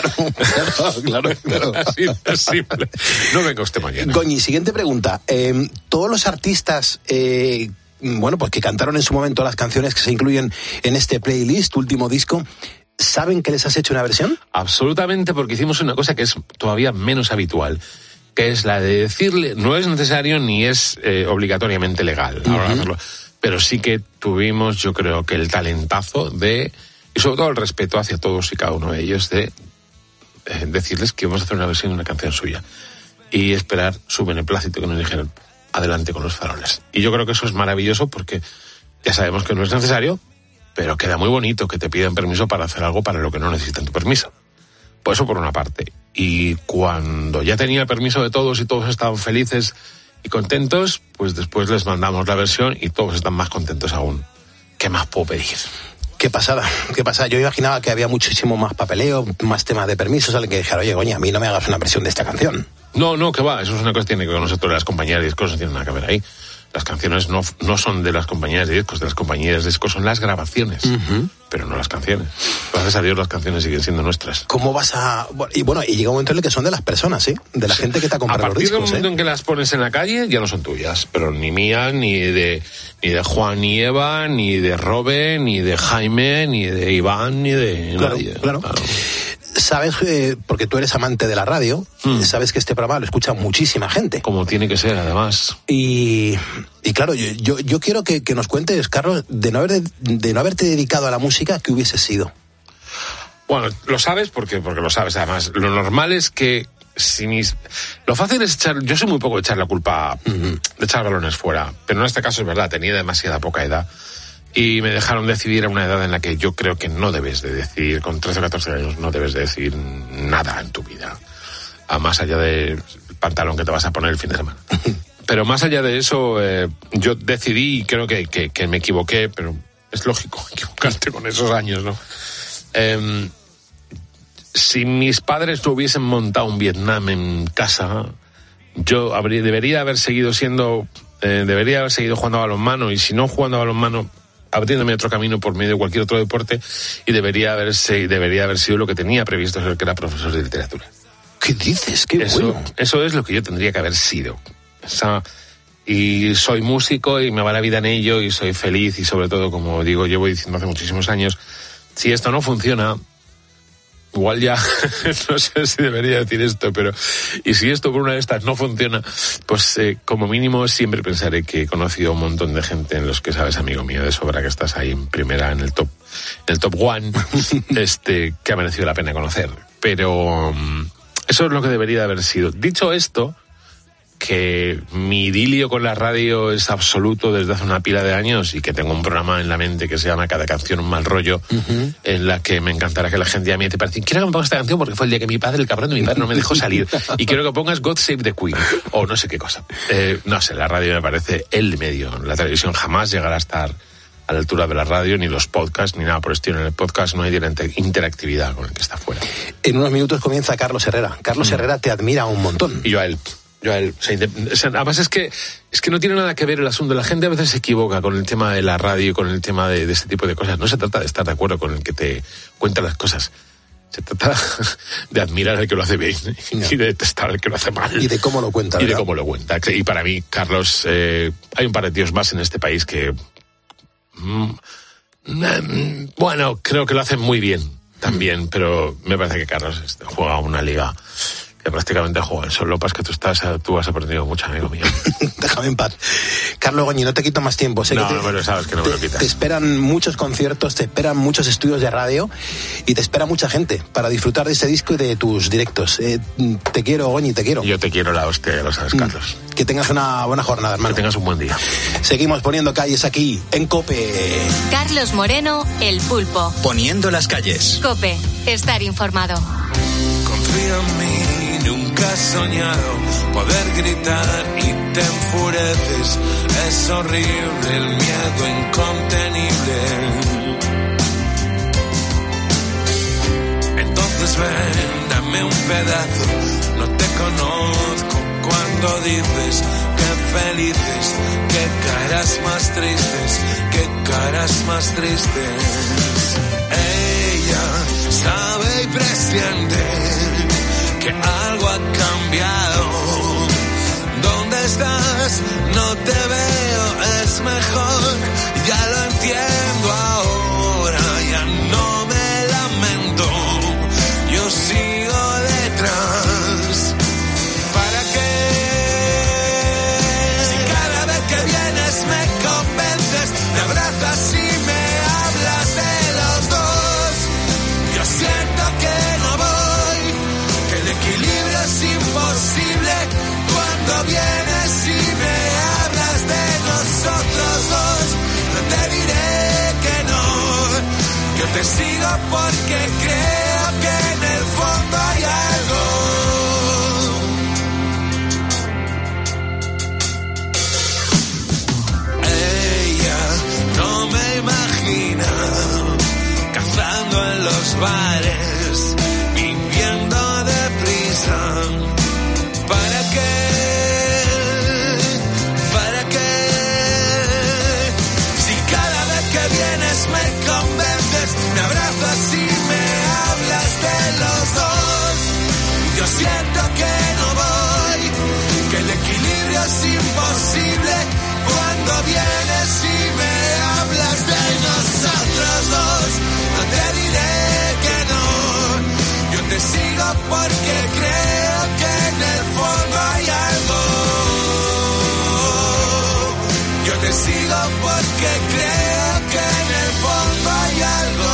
Claro. Así es simple. No venga usted mañana. Goñi, siguiente pregunta. Todos los artistas bueno, pues que cantaron en su momento las canciones que se incluyen en este playlist, último disco. ¿Saben que les has hecho una versión? Absolutamente, porque hicimos una cosa que es todavía menos habitual, que es la de decirle, no es necesario ni es obligatoriamente legal ahora hacerlo, pero sí que tuvimos, yo creo que el talentazo de, y sobre todo el respeto hacia todos y cada uno de ellos, de decirles que vamos a hacer una versión de una canción suya y esperar su beneplácito, que nos dijeron adelante con Los Faroles. Y yo creo que eso es maravilloso, porque ya sabemos que no es necesario, pero queda muy bonito que te pidan permiso para hacer algo para lo que no necesitan tu permiso. Pues eso por una parte. Y cuando ya tenía el permiso de todos y todos estaban felices y contentos, pues después les mandamos la versión y todos están más contentos aún. ¿Qué más puedo pedir? Qué pasada, qué pasada. Yo imaginaba que había muchísimo más papeleo, más temas de permisos, alguien que dijera, oye, coña, a mí no me hagas una versión de esta canción. No, que va, eso es una cosa que tiene que ver con nosotros, las compañías de discos no tienen nada que ver ahí. Las canciones no son de las compañías de discos, de las compañías de discos son las grabaciones, pero no las canciones. Gracias a Dios las canciones siguen siendo nuestras. ¿Cómo vas a...? Y llega un momento en el que son de las personas, ¿sí? De la gente que te ha comprado los discos. A partir del momento en que las pones en la calle, ya no son tuyas, pero ni mías, ni de Juan y Eva, ni de Robe, ni de Jaime, ni de Iván, ni de nadie. Claro. Sabes, porque tú eres amante de la radio, sabes que este programa lo escucha muchísima gente. Como tiene que ser, además. Y claro, yo quiero que nos cuentes, Carlos, de no haberte dedicado a la música, ¿qué hubiese sido? Bueno, lo sabes porque lo sabes, además. Lo normal es que lo fácil es yo soy muy poco de echar la culpa, de echar balones fuera, pero en este caso es verdad, tenía demasiada poca edad. Y me dejaron decidir a una edad en la que yo creo que no debes de decidir, con 13 o 14 años no debes de decidir nada en tu vida, más allá del pantalón que te vas a poner el fin de semana. Pero más allá de eso, yo decidí, y creo que me equivoqué, pero es lógico equivocarte con esos años, ¿no? Si mis padres no hubiesen montado un Vietnam en casa, yo debería haber seguido jugando a balonmano, y si no jugando a balonmano, abriéndome otro camino por medio de cualquier otro deporte, y debería haber sido lo que tenía previsto ser, que era profesor de literatura. ¿Qué dices? ¡Qué bueno! Eso es lo que yo tendría que haber sido. Y soy músico y me va la vida en ello y soy feliz, y sobre todo, como digo, llevo diciendo hace muchísimos años, si esto no funciona, igual ya, no sé si debería decir esto, pero y si esto por una de estas no funciona, pues como mínimo siempre pensaré que he conocido un montón de gente en los que sabes, amigo mío, de sobra, que estás ahí en primera, en el top one, que ha merecido la pena conocer. Pero eso es lo que debería haber sido. Dicho esto, que mi idilio con la radio es absoluto desde hace una pila de años, y que tengo un programa en la mente que se llama Cada canción un mal rollo, en la que me encantará que la gente a mí te parece, quiero que me pongas esta canción porque fue el día que mi padre, el cabrón de mi padre, no me dejó salir, y quiero que pongas God Save the Queen o no sé qué cosa. No sé, la radio me parece el medio. La televisión jamás llegará a estar a la altura de la radio, ni los podcasts, ni nada por el estilo. En el podcast no hay interactividad con el que está fuera. En unos minutos comienza Carlos Herrera. Carlos Herrera te admira un montón. Y yo a él. Además es que no tiene nada que ver el asunto. La gente a veces se equivoca con el tema de la radio y con el tema de este tipo de cosas. No se trata de estar de acuerdo con el que te cuenta las cosas. Se trata de admirar al que lo hace bien y de detestar al que lo hace mal. Y de cómo lo cuenta. Y de cómo lo cuenta. Y para mí, Carlos, hay un par de tíos más en este país que... bueno, creo que lo hacen muy bien también, pero me parece que Carlos juega una liga que prácticamente juega solo. Lo que pasa es que tú has aprendido mucho, amigo mío. Déjame en paz. Carlos Goñi, no te quito más tiempo. Sé pero sabes que no me lo quitas. Te esperan muchos conciertos, te esperan muchos estudios de radio y te espera mucha gente para disfrutar de este disco y de tus directos. Te quiero, Goñi, te quiero. Yo te quiero la hostia, ya lo sabes, Carlos. Que tengas una buena jornada, hermano. Que tengas un buen día. Seguimos poniendo calles aquí, en COPE. Carlos Moreno, El Pulpo. Poniendo las calles. COPE, estar informado. Confía en mí. Nunca has soñado poder gritar y te enfureces. Es horrible el miedo incontenible. Entonces ven, dame un pedazo. No te conozco cuando dices que felices, que caras más tristes, que caras más tristes. Ella sabe y presiente que algo ha cambiado. ¿Dónde estás? No te veo. Es es mejor, ya lo entiendo ahora, ya no me lamento, yo sigo detrás. ¿Para qué? Si cada vez que vienes me convences, me abrazas y me hablas de los dos, yo siento que no voy, que el equilibrio es imposible cuando vienes y me hablas de nosotros dos. No te diré que no, yo te sigo porque creo que en el fondo hay algo. Ella no me imagina cazando en los bares, viviendo deprisa. ¿Para qué? ¿Para qué? Si cada vez que vienes me convences, me abrazas y me hablas de los dos, yo siento que no voy, que el equilibrio es imposible cuando vienes y me hablas de nosotros dos. No te diré que no, yo te sigo porque creo que en el fondo hay algo. Yo te sigo porque creo que en el fondo hay algo.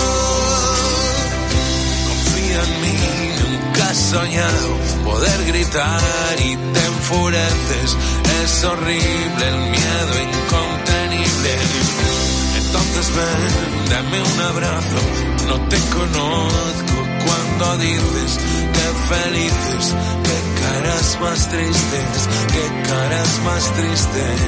Confía en mí, nunca has soñado poder gritar y te enfureces. Es horrible el miedo incontenible. Entonces ven, dame un abrazo. No te conozco cuando dices que felices. Qué caras más tristes, qué caras más tristes.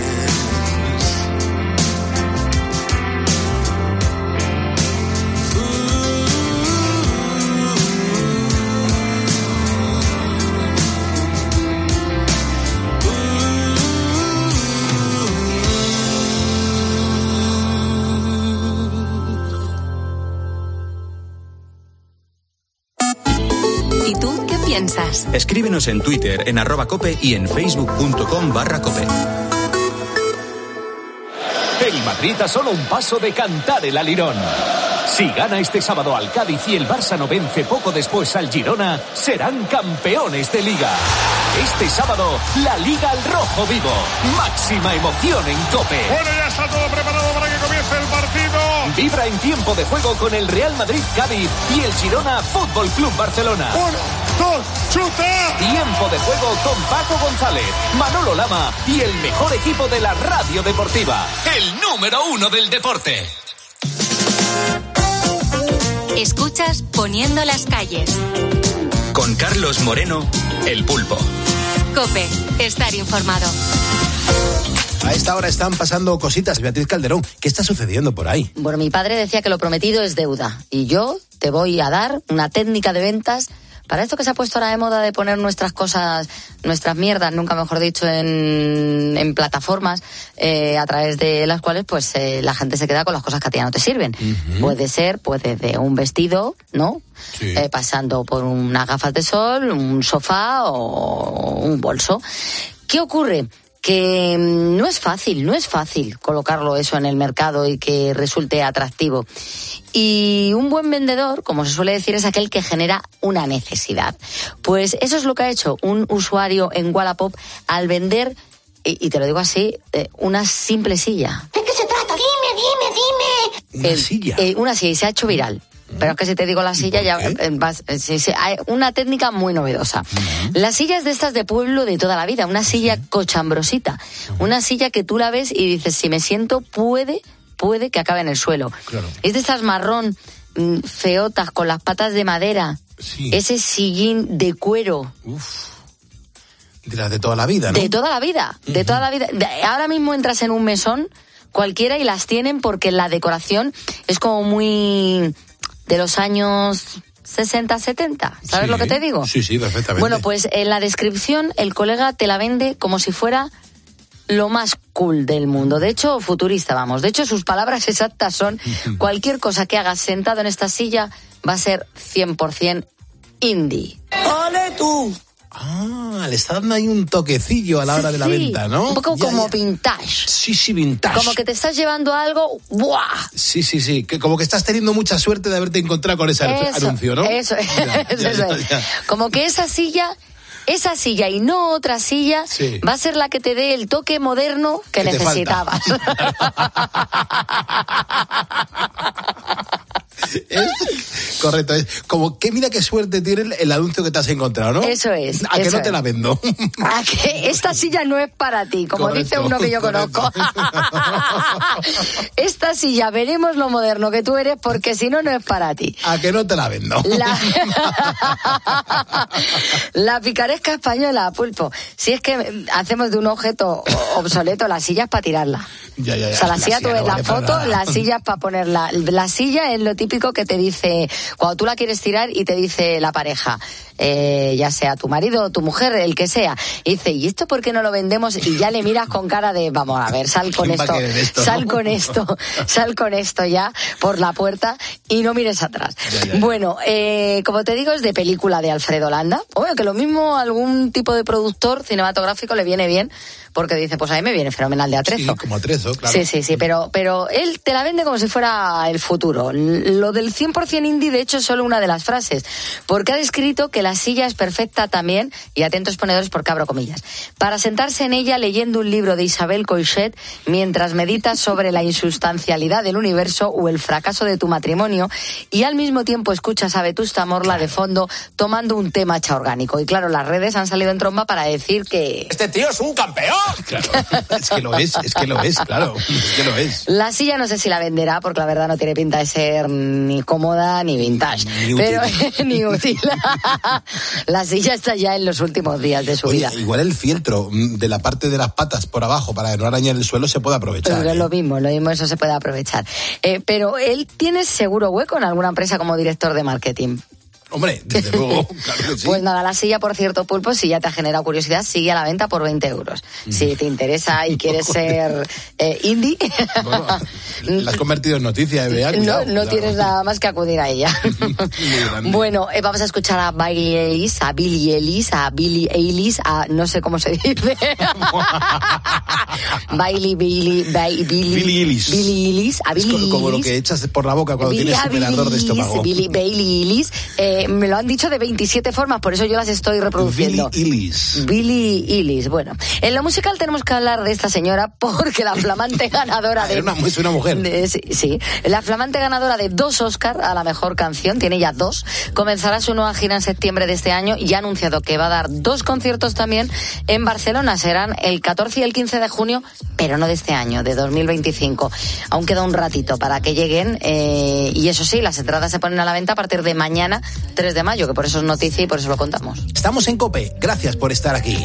Escríbenos en Twitter, en @cope y en facebook.com/cope. El Madrid a solo un paso de cantar el alirón. Si gana este sábado al Cádiz y el Barça no vence poco después al Girona, serán campeones de Liga. Este sábado, la Liga al rojo vivo. Máxima emoción en COPE. Bueno, ya está todo preparado para que comience el partido. Vibra en tiempo de juego con el Real Madrid Cádiz y el Girona Fútbol Club Barcelona. 1, 2, ¡chuta! Tiempo de juego con Paco González, Manolo Lama y el mejor equipo de la radio deportiva. El número 1 del deporte. Escuchas Poniendo las calles. Con Carlos Moreno, El Pulpo. COPE, estar informado. A esta hora están pasando cositas. Beatriz Calderón, ¿qué está sucediendo por ahí? Bueno, mi padre decía que lo prometido es deuda. Y yo te voy a dar una técnica de ventas para esto que se ha puesto ahora de moda de poner nuestras cosas, nuestras mierdas, nunca mejor dicho, en plataformas a través de las cuales pues la gente se queda con las cosas que a ti ya no te sirven. Uh-huh. Puede ser pues desde un vestido, ¿no? Sí. Pasando por unas gafas de sol, un sofá o un bolso. ¿Qué ocurre? Que no es fácil colocarlo eso en el mercado y que resulte atractivo. Y un buen vendedor, como se suele decir, es aquel que genera una necesidad. Pues eso es lo que ha hecho un usuario en Wallapop al vender, y te lo digo así, una simple silla. ¿De qué se trata? Dime. ¿Una silla? Una silla, y se ha hecho viral. Pero es que si te digo la silla ya hay una técnica muy novedosa. Uh-huh. Las sillas de estas de pueblo de toda la vida, una silla cochambrosita, una silla que tú la ves y dices, si me siento puede que acabe en el suelo. Claro. Es de estas marrón feotas con las patas de madera, sí. Ese sillín de cuero. Uf. De las de toda la vida, ¿no? De toda la vida, uh-huh. De toda la vida. Ahora mismo entras en un mesón cualquiera y las tienen porque la decoración es como muy de los años 60, 70. ¿Sabes lo que te digo? Sí, perfectamente. Bueno, pues en la descripción el colega te la vende como si fuera lo más cool del mundo. De hecho, futurista, vamos. De hecho, sus palabras exactas son: cualquier cosa que hagas sentado en esta silla va a ser 100% indie. ¡Ole tú! Le está dando ahí un toquecillo a la hora de la venta, ¿no? Un poco como vintage. Sí, vintage. Como que te estás llevando algo, ¡buah! Sí, que como que estás teniendo mucha suerte de haberte encontrado con ese anuncio, ¿no? Eso es. Como que esa silla y no otra silla va a ser la que te dé el toque moderno que necesitabas. Correcto, es como que mira qué suerte tiene el anuncio que te has encontrado, ¿no? Eso es. ¿A que no te la vendo? A que esta silla no es para ti, como dice uno que yo conozco. Esta silla, veremos lo moderno que tú eres, porque si no, no es para ti. ¿A que no te la vendo? La picaresca española, Pulpo. Si es que hacemos de un objeto obsoleto la silla es para tirarla. Ya. O sea, la silla tú ves la foto, la silla es para ponerla. La silla es lo típico que te dice, cuando tú la quieres tirar y te dice la pareja, ya sea tu marido o tu mujer, el que sea, y dice, ¿y esto por qué no lo vendemos? Y ya le miras con cara de, vamos a ver, sal con esto, sal con esto ya por la puerta y no mires atrás. Ya. Bueno, como te digo, es de película de Alfredo Landa. Bueno, que lo mismo algún tipo de productor cinematográfico le viene bien, porque dice, pues a mí me viene fenomenal de atrezo. Sí, como atrezo, claro. Sí, pero él te la vende como si fuera el futuro. Lo del 100% indie, de hecho, es solo una de las frases, porque ha descrito que la silla es perfecta también, y atentos ponedores porque abro comillas, para sentarse en ella leyendo un libro de Isabel Coixet mientras meditas sobre la insustancialidad del universo o el fracaso de tu matrimonio, y al mismo tiempo escuchas a Vetusta Morla de fondo tomando un té matcha orgánico. Y claro, las redes han salido en tromba para decir que... ¡Este tío es un campeón! Claro, es que lo es, claro, es que lo es. La silla no sé si la venderá, porque la verdad no tiene pinta de ser ni cómoda ni vintage, ni útil. La silla está ya en los últimos días de su vida. Igual el fieltro de la parte de las patas por abajo para no arañar el suelo se puede aprovechar. Pero lo mismo, eso se puede aprovechar. Pero él tiene seguro hueco en alguna empresa como director de marketing. Hombre, desde luego, claro que sí. Pues nada, la silla, por cierto, Pulpo, si ya te ha generado curiosidad, sigue a la venta por 20 euros. Si te interesa y quieres ser indie... Bueno, la has convertido en noticia, cuidado, no tienes nada más que acudir a ella. Bueno, vamos a escuchar a Billie Eilish, no sé cómo se dice. Billie Eilish. Es como lo que echas por la boca cuando tienes un ardor de estómago. Billie Eilish. Me lo han dicho de 27 formas, por eso yo las estoy reproduciendo. Billie Eilish. Bueno, en lo musical tenemos que hablar de esta señora porque la flamante ganadora de... Es una mujer. Sí, la flamante ganadora de 2 Oscar a la mejor canción, tiene ya 2, comenzará su nueva gira en septiembre de este año y ha anunciado que va a dar 2 conciertos también en Barcelona. Serán el 14 y el 15 de junio, pero no de este año, de 2025. Aún queda un ratito para que lleguen y eso sí, las entradas se ponen a la venta a partir de mañana, 3 de mayo, que por eso es noticia y por eso lo contamos. Estamos en COPE, gracias por estar aquí.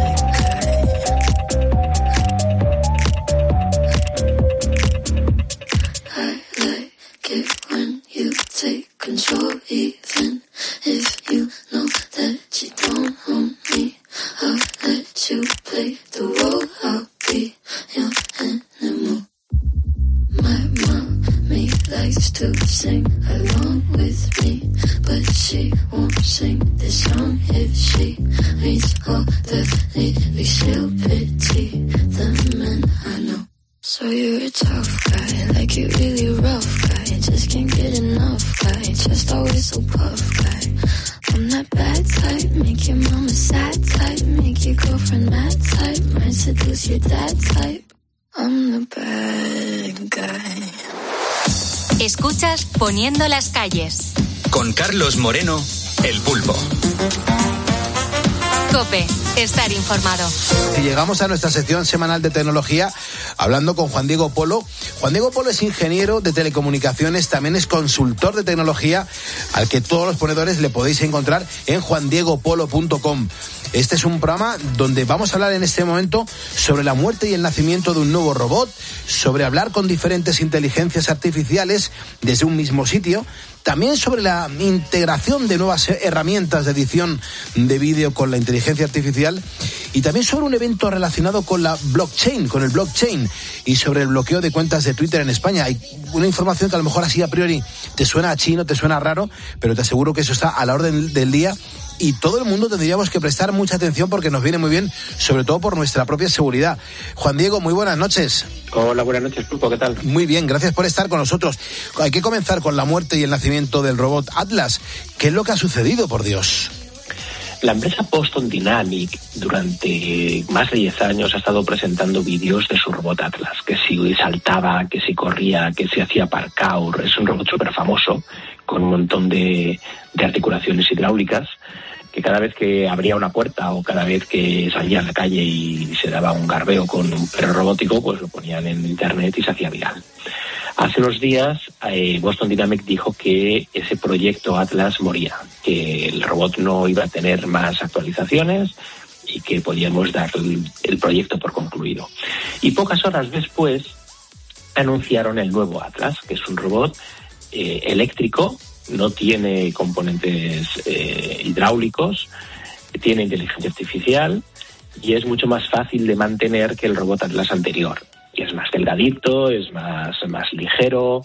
Likes to sing along with me, but she won't sing this song if she meets all the needs. She'll pity the men I know. So you're a tough guy, like you really rough guy. Just can't get enough guy, just always so puff guy. I'm that bad type, make your mama sad type, make your girlfriend mad type, might seduce your dad type. I'm the bad guy. Escuchas Poniendo las calles. Con Carlos Moreno, El Pulpo. COPE, estar informado. Y llegamos a nuestra sección semanal de tecnología hablando con Juan Diego Polo. Juan Diego Polo es ingeniero de telecomunicaciones, también es consultor de tecnología, al que todos los ponedores le podéis encontrar en juandiegopolo.com. Este es un programa donde vamos a hablar en este momento sobre la muerte y el nacimiento de un nuevo robot, sobre hablar con diferentes inteligencias artificiales desde un mismo sitio, también sobre la integración de nuevas herramientas de edición de vídeo con la inteligencia artificial y también sobre un evento relacionado con la blockchain, con el blockchain, y sobre el bloqueo de cuentas de Twitter en España. Hay una información que a lo mejor así a priori te suena a chino, te suena raro, pero te aseguro que eso está a la orden del día. Y todo el mundo tendríamos que prestar mucha atención porque nos viene muy bien, sobre todo por nuestra propia seguridad. Juan Diego, muy buenas noches. Hola, buenas noches, Pulpo, ¿qué tal? Muy bien, gracias por estar con nosotros. Hay que comenzar con la muerte y el nacimiento del robot Atlas. ¿Qué es lo que ha sucedido, por Dios? La empresa Boston Dynamics durante más de 10 años ha estado presentando vídeos de su robot Atlas, que si saltaba, que si corría, que si hacía parkour. Es un robot súper famoso, con un montón de articulaciones hidráulicas, que cada vez que abría una puerta o cada vez que salía a la calle y se daba un garbeo con un perro robótico, pues lo ponían en internet y se hacía viral. Hace unos días Boston Dynamics dijo que ese proyecto Atlas moría, que el robot no iba a tener más actualizaciones y que podíamos dar el proyecto por concluido. Y pocas horas después anunciaron el nuevo Atlas, que es un robot eléctrico, no tiene componentes hidráulicos, tiene inteligencia artificial y es mucho más fácil de mantener que el robot Atlas anterior. Y es más delgadito, es más ligero,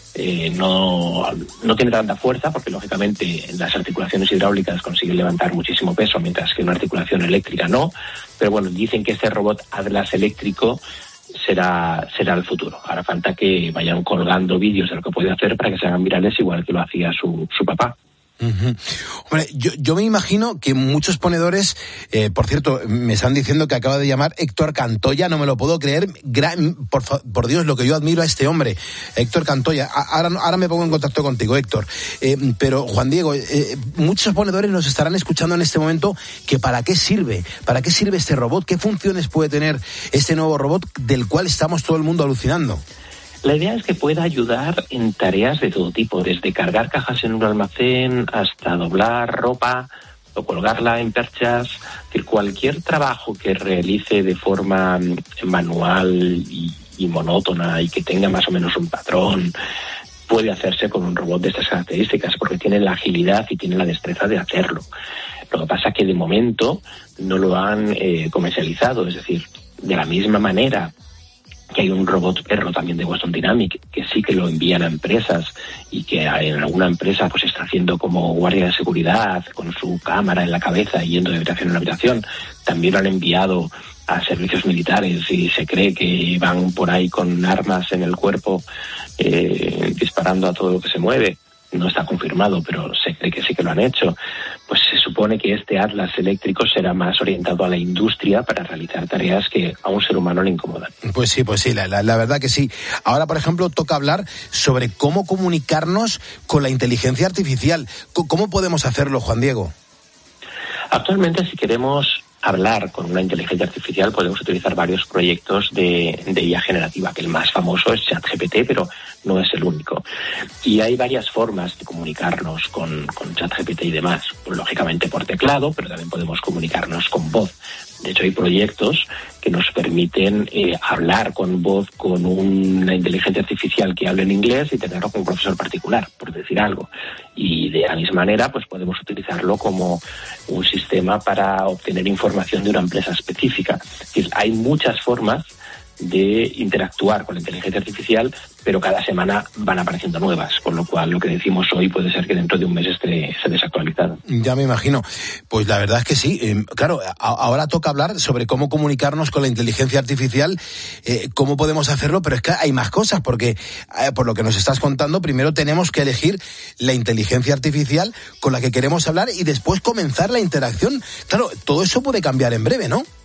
no tiene tanta fuerza porque lógicamente las articulaciones hidráulicas consiguen levantar muchísimo peso, mientras que una articulación eléctrica no. Pero bueno, dicen que este robot Atlas eléctrico será el futuro. Ahora falta que vayan colgando vídeos de lo que puede hacer para que se hagan virales igual que lo hacía su papá. Uh-huh. Hombre, yo me imagino que muchos ponedores, por cierto, me están diciendo que acaba de llamar Héctor Cantoya, no me lo puedo creer, por Dios, lo que yo admiro a este hombre, Héctor Cantoya. Ahora me pongo en contacto contigo, Héctor. Pero, Juan Diego, muchos ponedores nos estarán escuchando en este momento que ¿para qué sirve este robot? ¿Qué funciones puede tener este nuevo robot del cual estamos todo el mundo alucinando? La idea es que pueda ayudar en tareas de todo tipo, desde cargar cajas en un almacén hasta doblar ropa o colgarla en perchas. Es decir, cualquier trabajo que realice de forma manual y monótona y que tenga más o menos un patrón puede hacerse con un robot de estas características porque tiene la agilidad y tiene la destreza de hacerlo. Lo que pasa es que de momento no lo han comercializado, es decir, de la misma manera que hay un robot perro también de Boston Dynamics que sí que lo envían a empresas y que en alguna empresa pues está haciendo como guardia de seguridad con su cámara en la cabeza y yendo de habitación en habitación. También lo han enviado a servicios militares y se cree que van por ahí con armas en el cuerpo disparando a todo lo que se mueve. No está confirmado, pero se cree que sí que lo han hecho. Pues se supone que este Atlas eléctrico será más orientado a la industria para realizar tareas que a un ser humano le incomodan. Pues sí, la verdad que sí. Ahora, por ejemplo, toca hablar sobre cómo comunicarnos con la inteligencia artificial. ¿Cómo podemos hacerlo, Juan Diego? Actualmente, si queremos hablar con una inteligencia artificial, podemos utilizar varios proyectos de IA generativa, que el más famoso es ChatGPT, pero no es el único. Y hay varias formas de comunicarnos con ChatGPT y demás. Pues, lógicamente por teclado, pero también podemos comunicarnos con voz. De hecho, hay proyectos que nos permiten hablar con voz con una inteligencia artificial que hable en inglés y tenerlo como un profesor particular, por decir algo. Y de la misma manera, pues podemos utilizarlo como un sistema para obtener información de una empresa específica. Es decir, hay muchas formas de interactuar con la inteligencia artificial, pero cada semana van apareciendo nuevas, con lo cual lo que decimos hoy puede ser que dentro de un mes esté desactualizado. Ya me imagino. Pues la verdad es que sí. Claro, ahora toca hablar sobre cómo comunicarnos con la inteligencia artificial, cómo podemos hacerlo, pero es que hay más cosas, porque por lo que nos estás contando, primero tenemos que elegir la inteligencia artificial con la que queremos hablar y después comenzar la interacción. Claro, todo eso puede cambiar en breve, ¿no?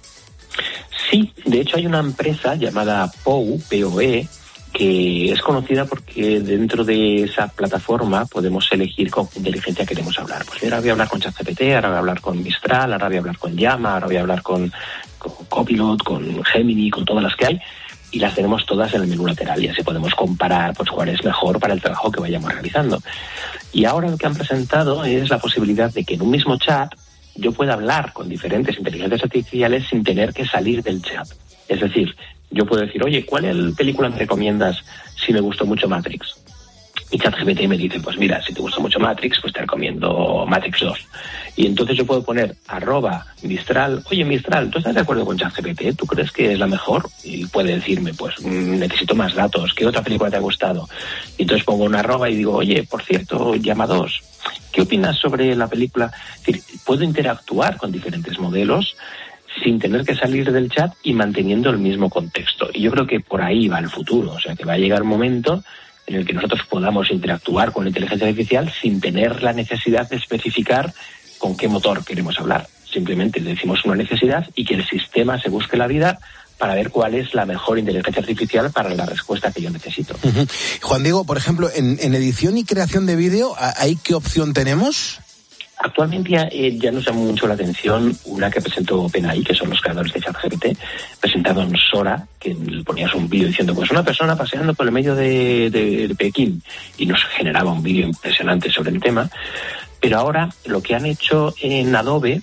Sí, de hecho hay una empresa llamada POE, que es conocida porque dentro de esa plataforma podemos elegir con qué inteligencia queremos hablar. Pues ahora voy a hablar con ChatGPT, ahora voy a hablar con Mistral, ahora voy a hablar con Llama, ahora voy a hablar con Copilot, con Gemini, con todas las que hay, y las tenemos todas en el menú lateral y así podemos comparar pues cuál es mejor para el trabajo que vayamos realizando. Y ahora lo que han presentado es la posibilidad de que en un mismo chat yo pueda hablar con diferentes inteligencias artificiales sin tener que salir del chat. Es decir, yo puedo decir, oye, ¿cuál película me recomiendas si me gustó mucho Matrix? Y ChatGPT me dice, pues mira, si te gusta mucho Matrix, pues te recomiendo Matrix 2. Y entonces yo puedo poner @Mistral, oye Mistral, ¿tú estás de acuerdo con ChatGPT? ¿Tú crees que es la mejor? Y puede decirme, pues necesito más datos, ¿qué otra película te ha gustado? Y entonces pongo un @ y digo, oye, por cierto, Llama 2, ¿qué opinas sobre la película? Es decir, puedo interactuar con diferentes modelos sin tener que salir del chat y manteniendo el mismo contexto. Y yo creo que por ahí va el futuro, o sea que va a llegar un momento en el que nosotros podamos interactuar con la inteligencia artificial sin tener la necesidad de especificar con qué motor queremos hablar. Simplemente decimos una necesidad y que el sistema se busque la vida para ver cuál es la mejor inteligencia artificial para la respuesta que yo necesito. Uh-huh. Juan Diego, por ejemplo, en edición y creación de vídeo, ¿ahí qué opción tenemos? Actualmente ya nos llama mucho la atención una que presentó OpenAI, que son los creadores de ChatGPT, presentado en Sora, que ponías un vídeo diciendo, pues una persona paseando por el medio de Pekín, y nos generaba un vídeo impresionante sobre el tema. Pero ahora lo que han hecho en Adobe,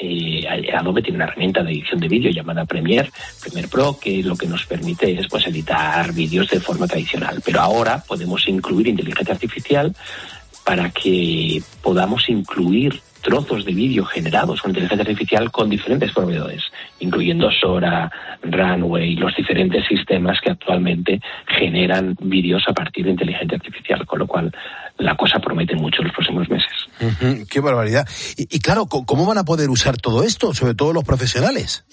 Adobe tiene una herramienta de edición de vídeo llamada Premiere Pro, que lo que nos permite es pues editar vídeos de forma tradicional. Pero ahora podemos incluir inteligencia artificial para que podamos incluir trozos de vídeo generados con inteligencia artificial con diferentes proveedores, incluyendo Sora, Runway, los diferentes sistemas que actualmente generan vídeos a partir de inteligencia artificial, con lo cual la cosa promete mucho en los próximos meses. Uh-huh, ¡qué barbaridad! Y claro, ¿cómo van a poder usar todo esto, sobre todo los profesionales?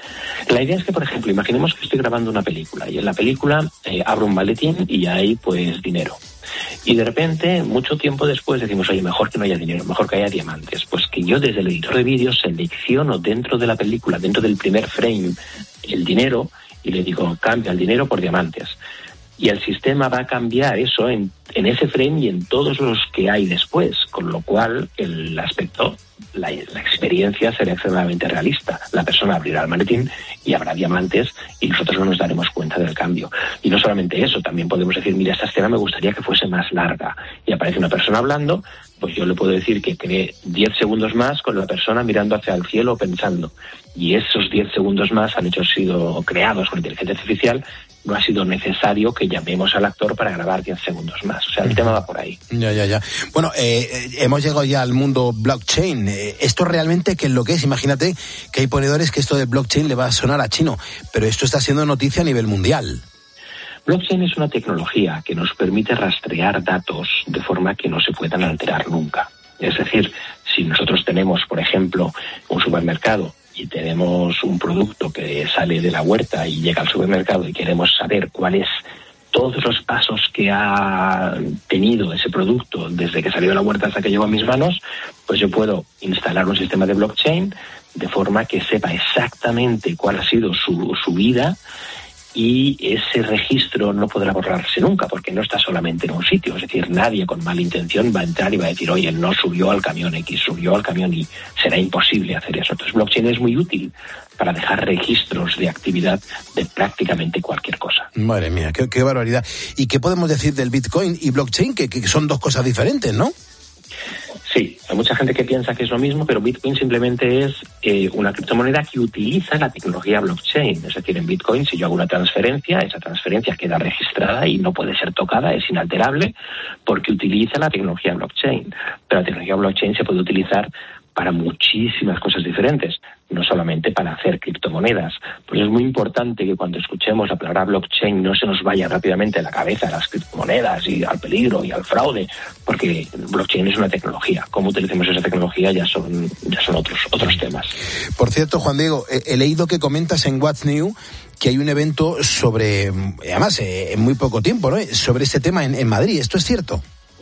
La idea es que, por ejemplo, imaginemos que estoy grabando una película y en la película abro un maletín y hay pues dinero. Y de repente, mucho tiempo después, decimos, oye, mejor que no haya dinero, mejor que haya diamantes. Pues que yo desde el editor de vídeos selecciono dentro de la película, dentro del primer frame, el dinero y le digo, cambia el dinero por diamantes. Y el sistema va a cambiar eso en ese frame y en todos los que hay después, con lo cual el aspecto, la experiencia será extremadamente realista. La persona abrirá el maletín y habrá diamantes y nosotros no nos daremos cuenta del cambio. Y no solamente eso, también podemos decir, mira, esta escena me gustaría que fuese más larga. Y aparece una persona hablando, pues yo le puedo decir que cree 10 segundos más con la persona mirando hacia el cielo pensando. Y esos 10 segundos más han sido creados con inteligencia artificial. No ha sido necesario que llamemos al actor para grabar 10 segundos más. O sea, el tema va por ahí. Ya. Bueno, hemos llegado ya al mundo blockchain. ¿Esto realmente qué es lo que es? Imagínate que hay ponedores que esto de blockchain le va a sonar a chino, pero esto está siendo noticia a nivel mundial. Blockchain es una tecnología que nos permite rastrear datos de forma que no se puedan alterar nunca. Es decir, si nosotros tenemos, por ejemplo, un supermercado y tenemos un producto que sale de la huerta y llega al supermercado y queremos saber cuáles todos los pasos que ha tenido ese producto desde que salió de la huerta hasta que llegó a mis manos, pues yo puedo instalar un sistema de blockchain de forma que sepa exactamente cuál ha sido su vida, y ese registro no podrá borrarse nunca porque no está solamente en un sitio. Es decir, nadie con mala intención va a entrar y va a decir, oye, no subió al camión X, subió al camión Y. Será imposible hacer eso. Entonces, blockchain es muy útil para dejar registros de actividad de prácticamente cualquier cosa. Madre mía, qué barbaridad. ¿Y qué podemos decir del Bitcoin y blockchain? Que son dos cosas diferentes, ¿no? Sí, hay mucha gente que piensa que es lo mismo, pero Bitcoin simplemente es una criptomoneda que utiliza la tecnología blockchain. Es decir, en Bitcoin, si yo hago una transferencia, esa transferencia queda registrada y no puede ser tocada, es inalterable, porque utiliza la tecnología blockchain. Pero la tecnología blockchain se puede utilizar para muchísimas cosas diferentes, no solamente para hacer criptomonedas. Pues es muy importante que cuando escuchemos la palabra blockchain no se nos vaya rápidamente a la cabeza a las criptomonedas y al peligro y al fraude, porque blockchain es una tecnología. Cómo utilicemos esa tecnología ya son otros temas. Por cierto, Juan Diego, he leído que comentas en What's New que hay un evento sobre, además en muy poco tiempo, ¿no?, sobre este tema en Madrid. ¿Esto es cierto?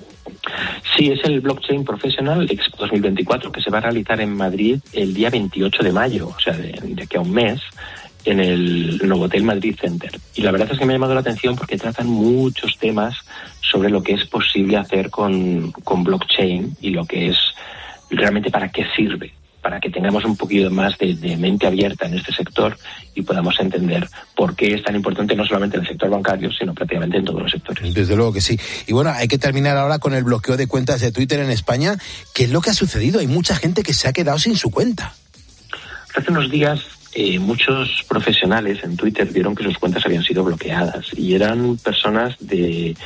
Sí, es el Blockchain Professional Expo 2024 que se va a realizar en Madrid el día 28 de mayo, o sea, de aquí a un mes, en el Novotel Madrid Center. Y la verdad es que me ha llamado la atención porque tratan muchos temas sobre lo que es posible hacer con blockchain y lo que es realmente para qué sirve, para que tengamos un poquito más de mente abierta en este sector y podamos entender por qué es tan importante no solamente en el sector bancario, sino prácticamente en todos los sectores. Desde luego que sí. Y bueno, hay que terminar ahora con el bloqueo de cuentas de Twitter en España. ¿Qué es lo que ha sucedido? Hay mucha gente que se ha quedado sin su cuenta. Hace unos días muchos profesionales en Twitter vieron que sus cuentas habían sido bloqueadas y eran personas de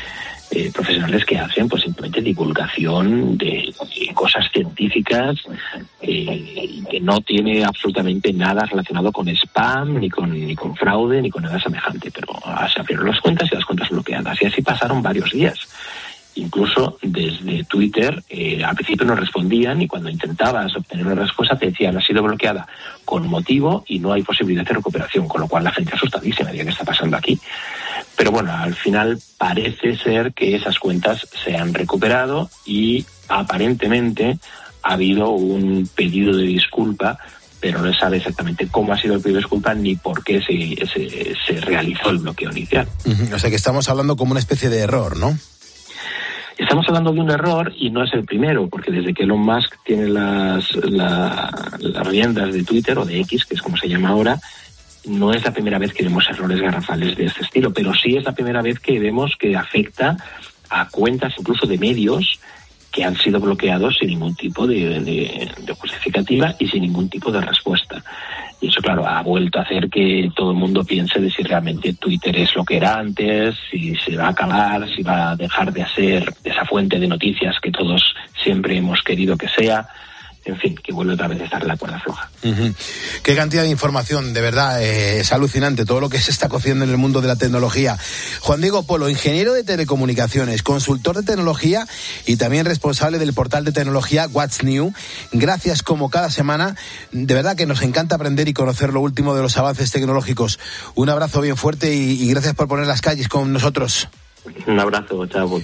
profesionales que hacen pues simplemente divulgación de cosas científicas que no tiene absolutamente nada relacionado con spam, ni con fraude, ni con nada semejante. Pero se abrieron las cuentas y las cuentas bloqueadas. Y así pasaron varios días. Incluso desde Twitter, al principio no respondían, y cuando intentabas obtener una respuesta te decían: ha sido bloqueada con motivo y no hay posibilidad de recuperación, con lo cual la gente asustadísima, ¿qué está pasando aquí? Pero bueno, al final parece ser que esas cuentas se han recuperado y aparentemente ha habido un pedido de disculpa, pero no se sabe exactamente cómo ha sido el pedido de disculpa ni por qué se realizó el bloqueo inicial. O sea que estamos hablando como una especie de error, ¿no? Estamos hablando de un error y no es el primero, porque desde que Elon Musk tiene las riendas de Twitter, o de X, que es como se llama ahora, no es la primera vez que vemos errores garrafales de este estilo, pero sí es la primera vez que vemos que afecta a cuentas incluso de medios que han sido bloqueados sin ningún tipo de justificativa y sin ningún tipo de respuesta. Y eso, claro, ha vuelto a hacer que todo el mundo piense de si realmente Twitter es lo que era antes, si se va a acabar, si va a dejar de ser esa fuente de noticias que todos siempre hemos querido que sea. En fin, que vuelve otra vez a estar la cuerda floja. Qué cantidad de información, de verdad, es alucinante todo lo que se está cociendo en el mundo de la tecnología. Juan Diego Polo, ingeniero de telecomunicaciones, consultor de tecnología y también responsable del portal de tecnología What's New. Gracias como cada semana, de verdad que nos encanta aprender y conocer lo último de los avances tecnológicos. Un abrazo bien fuerte y gracias por poner las calles con nosotros. Un abrazo, chao.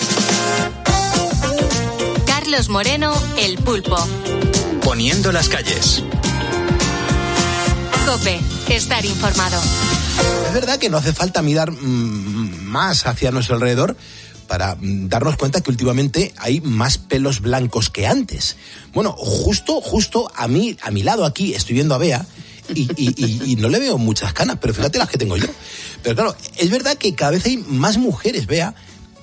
Carlos Moreno, El Pulpo. Poniendo las calles. COPE, estar informado. Es verdad que no hace falta mirar más hacia nuestro alrededor para darnos cuenta que últimamente hay más pelos blancos que antes. Bueno, justo a mi lado aquí estoy viendo a Bea y no le veo muchas canas, pero fíjate las que tengo yo. Pero claro, es verdad que cada vez hay más mujeres, Bea,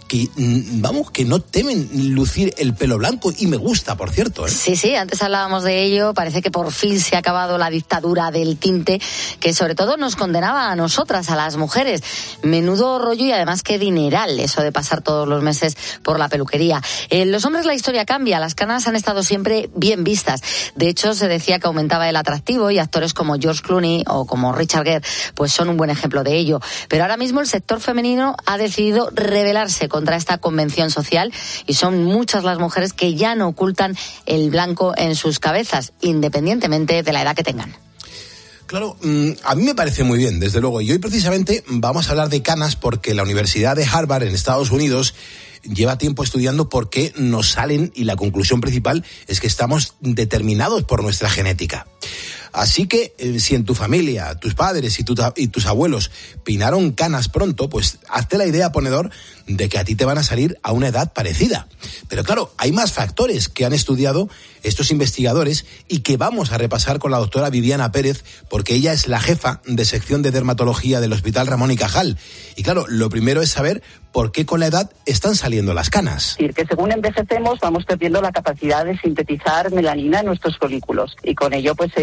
que no temen lucir el pelo blanco, y me gusta, por cierto, ¿eh? Sí, antes hablábamos de ello. Parece que por fin se ha acabado la dictadura del tinte, que sobre todo nos condenaba a nosotras, a las mujeres. Menudo rollo, y además qué dineral eso de pasar todos los meses por la peluquería. Los hombres, la historia cambia. Las canas han estado siempre bien vistas. De hecho, se decía que aumentaba el atractivo, y actores como George Clooney o como Richard Gere pues son un buen ejemplo de ello. Pero ahora mismo el sector femenino ha decidido rebelarse contra esta convención social, y son muchas las mujeres que ya no ocultan el blanco en sus cabezas, independientemente de la edad que tengan. Claro, a mí me parece muy bien, desde luego. Y hoy precisamente vamos a hablar de canas porque la Universidad de Harvard en Estados Unidos lleva tiempo estudiando por qué nos salen, y la conclusión principal es que estamos determinados por nuestra genética. Así que si en tu familia, tus padres y tus abuelos peinaron canas pronto, pues hazte la idea, ponedor, de que a ti te van a salir a una edad parecida. Pero claro, hay más factores que han estudiado estos investigadores y que vamos a repasar con la doctora Viviana Pérez, porque ella es la jefa de sección de dermatología del Hospital Ramón y Cajal. Y claro, lo primero es saber por qué con la edad están saliendo las canas. Es decir, que según envejecemos vamos perdiendo la capacidad de sintetizar melanina en nuestros folículos, y con ello pues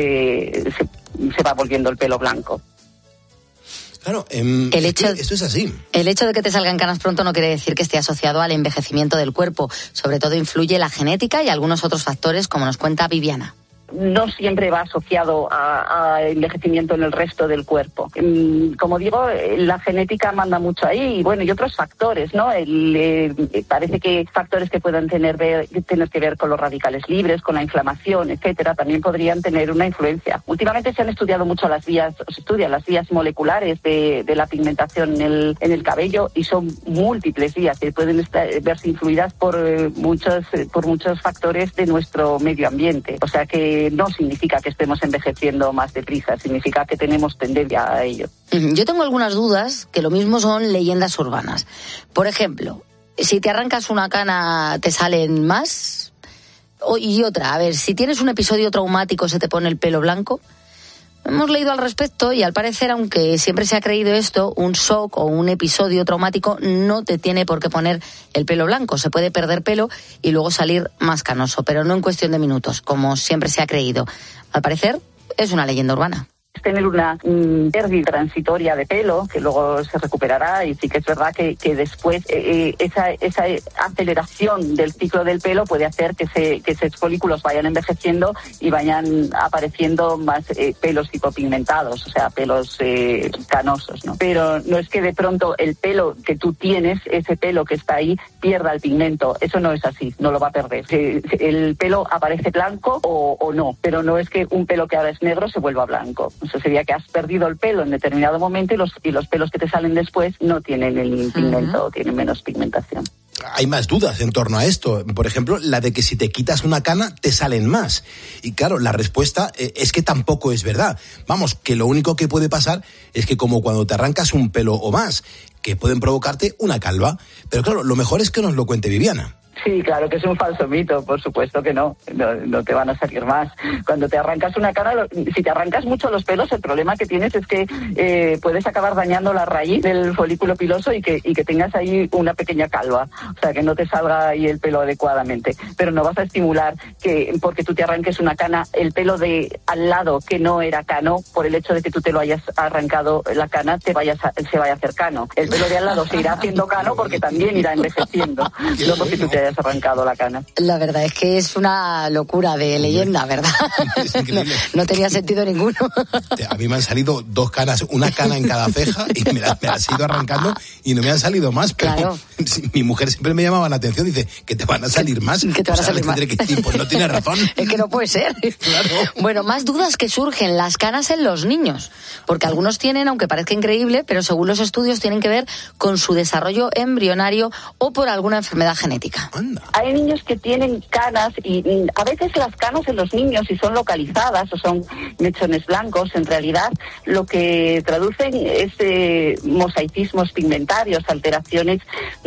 se va volviendo el pelo blanco. Claro, esto es así. El hecho de que te salgan canas pronto no quiere decir que esté asociado al envejecimiento del cuerpo. Sobre todo influye la genética y algunos otros factores, como nos cuenta Viviana. No siempre va asociado a envejecimiento en el resto del cuerpo. Como digo, la genética manda mucho ahí, y bueno, y otros factores, ¿no? Parece que factores que puedan tener que ver con los radicales libres, con la inflamación, etcétera, también podrían tener una influencia. Últimamente se han estudiado mucho las vías moleculares de la pigmentación en el cabello, y son múltiples vías que pueden verse influidas por muchos factores de nuestro medio ambiente. O sea que no significa que estemos envejeciendo más deprisa, significa que tenemos tendencia a ello. Yo tengo algunas dudas, que lo mismo son leyendas urbanas. Por ejemplo, si te arrancas una cana, ¿te salen más? Y otra, a ver, si tienes un episodio traumático, ¿se te pone el pelo blanco? Hemos leído al respecto, y al parecer, aunque siempre se ha creído esto, un shock o un episodio traumático no te tiene por qué poner el pelo blanco. Se puede perder pelo y luego salir más canoso, pero no en cuestión de minutos, como siempre se ha creído. Al parecer, es una leyenda urbana. tener una pérdida transitoria de pelo que luego se recuperará, y sí que es verdad que después esa aceleración del ciclo del pelo puede hacer que esos folículos vayan envejeciendo y vayan apareciendo más pelos hipopigmentados, o sea, pelos canosos, ¿no? Pero no es que de pronto el pelo que tú tienes, ese pelo que está ahí, pierda el pigmento. Eso no es así, no lo va a perder. El pelo aparece blanco o no, pero no es que un pelo que ahora es negro se vuelva blanco. Eso sería que has perdido el pelo en determinado momento y los pelos que te salen después no tienen el pigmento, tienen menos pigmentación. Hay más dudas en torno a esto. Por ejemplo, la de que si te quitas una cana te salen más. Y claro, la respuesta es que tampoco es verdad. Vamos, que lo único que puede pasar es que como cuando te arrancas un pelo o más, que pueden provocarte una calva. Pero claro, lo mejor es que nos lo cuente Viviana. Sí, claro que es un falso mito, por supuesto que no te van a salir más. Cuando te arrancas una cana, si te arrancas mucho los pelos, el problema que tienes es que puedes acabar dañando la raíz del folículo piloso y que tengas ahí una pequeña calva, o sea, que no te salga ahí el pelo adecuadamente. Pero no vas a estimular que porque tú te arranques una cana, el pelo de al lado que no era cano, por el hecho de que tú te lo hayas arrancado la cana, se vaya a hacer cano. El pelo de al lado se irá haciendo cano porque también irá envejeciendo, no porque tú te hayas arrancado la cana. La verdad es que es una locura de leyenda, ¿verdad? Es increíble. No tenía sentido ninguno. A mí me han salido 2 canas, una cana en cada ceja, y me las he ido arrancando y no me han salido más, pero claro. Mi mujer siempre me llamaba la atención, dice, que te van a salir más. Que te van a salir más. Pues no tiene razón. Es que no puede ser. Claro. Bueno, más dudas que surgen, las canas en los niños, porque algunos tienen, aunque parezca increíble, pero según los estudios tienen que ver con su desarrollo embrionario o por alguna enfermedad genética. Anda. Hay niños que tienen canas y a veces las canas en los niños, si son localizadas o son mechones blancos, en realidad lo que traducen es mosaicismos pigmentarios, alteraciones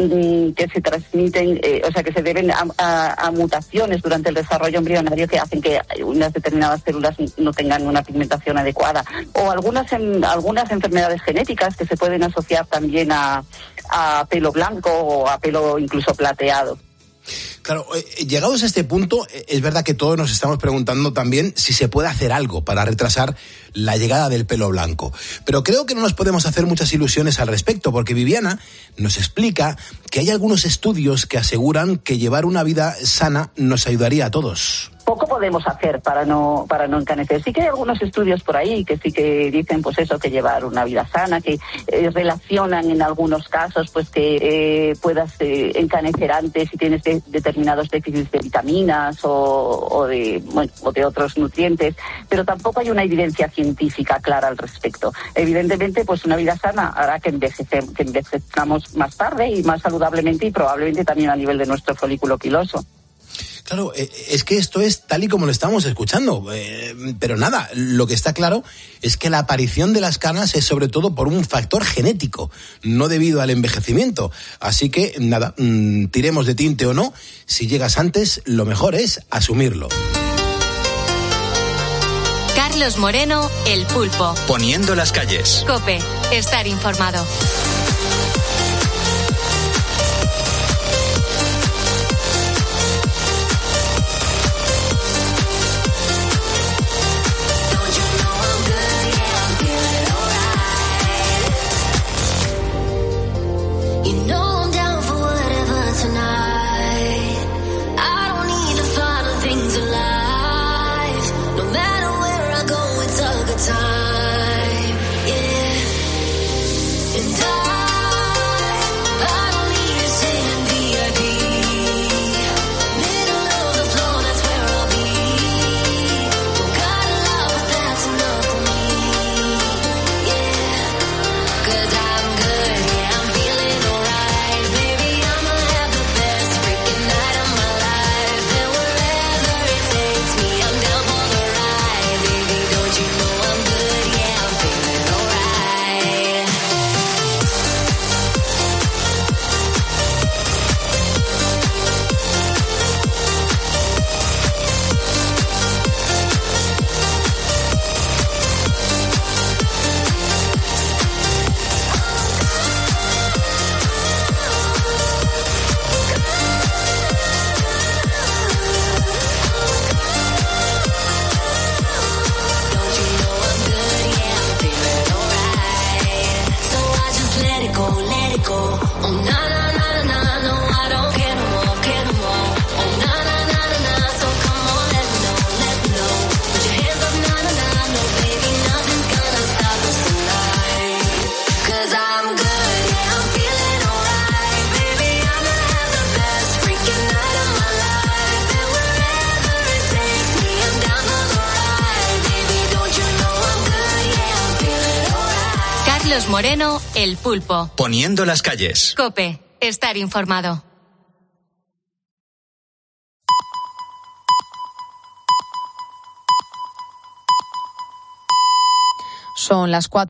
que se transmiten, o sea, que se deben a mutaciones durante el desarrollo embrionario que hacen que unas determinadas células no tengan una pigmentación adecuada. O algunas enfermedades genéticas que se pueden asociar también a pelo blanco o a pelo incluso plateado. Claro, llegados a este punto, es verdad que todos nos estamos preguntando también si se puede hacer algo para retrasar la llegada del pelo blanco. Pero creo que no nos podemos hacer muchas ilusiones al respecto, porque Viviana nos explica que hay algunos estudios que aseguran que llevar una vida sana nos ayudaría a todos. Poco podemos hacer para no encanecer. Sí que hay algunos estudios por ahí que sí que dicen pues eso, que llevar una vida sana, que relacionan en algunos casos pues que puedas encanecer antes si tienes determinados déficits de vitaminas o de otros nutrientes, pero tampoco hay una evidencia científica clara al respecto. Evidentemente pues una vida sana hará que envejezcamos más tarde y más saludablemente y probablemente también a nivel de nuestro folículo piloso. Claro, es que esto es tal y como lo estamos escuchando, pero nada, lo que está claro es que la aparición de las canas es sobre todo por un factor genético, no debido al envejecimiento. Así que nada, tiremos de tinte o no, si llegas antes, lo mejor es asumirlo. Carlos Moreno, El Pulpo. Poniendo las calles. COPE, estar informado. Time, yeah, and I Carlos Moreno, El Pulpo. Poniendo las calles. COPE. Estar informado. Son las 4.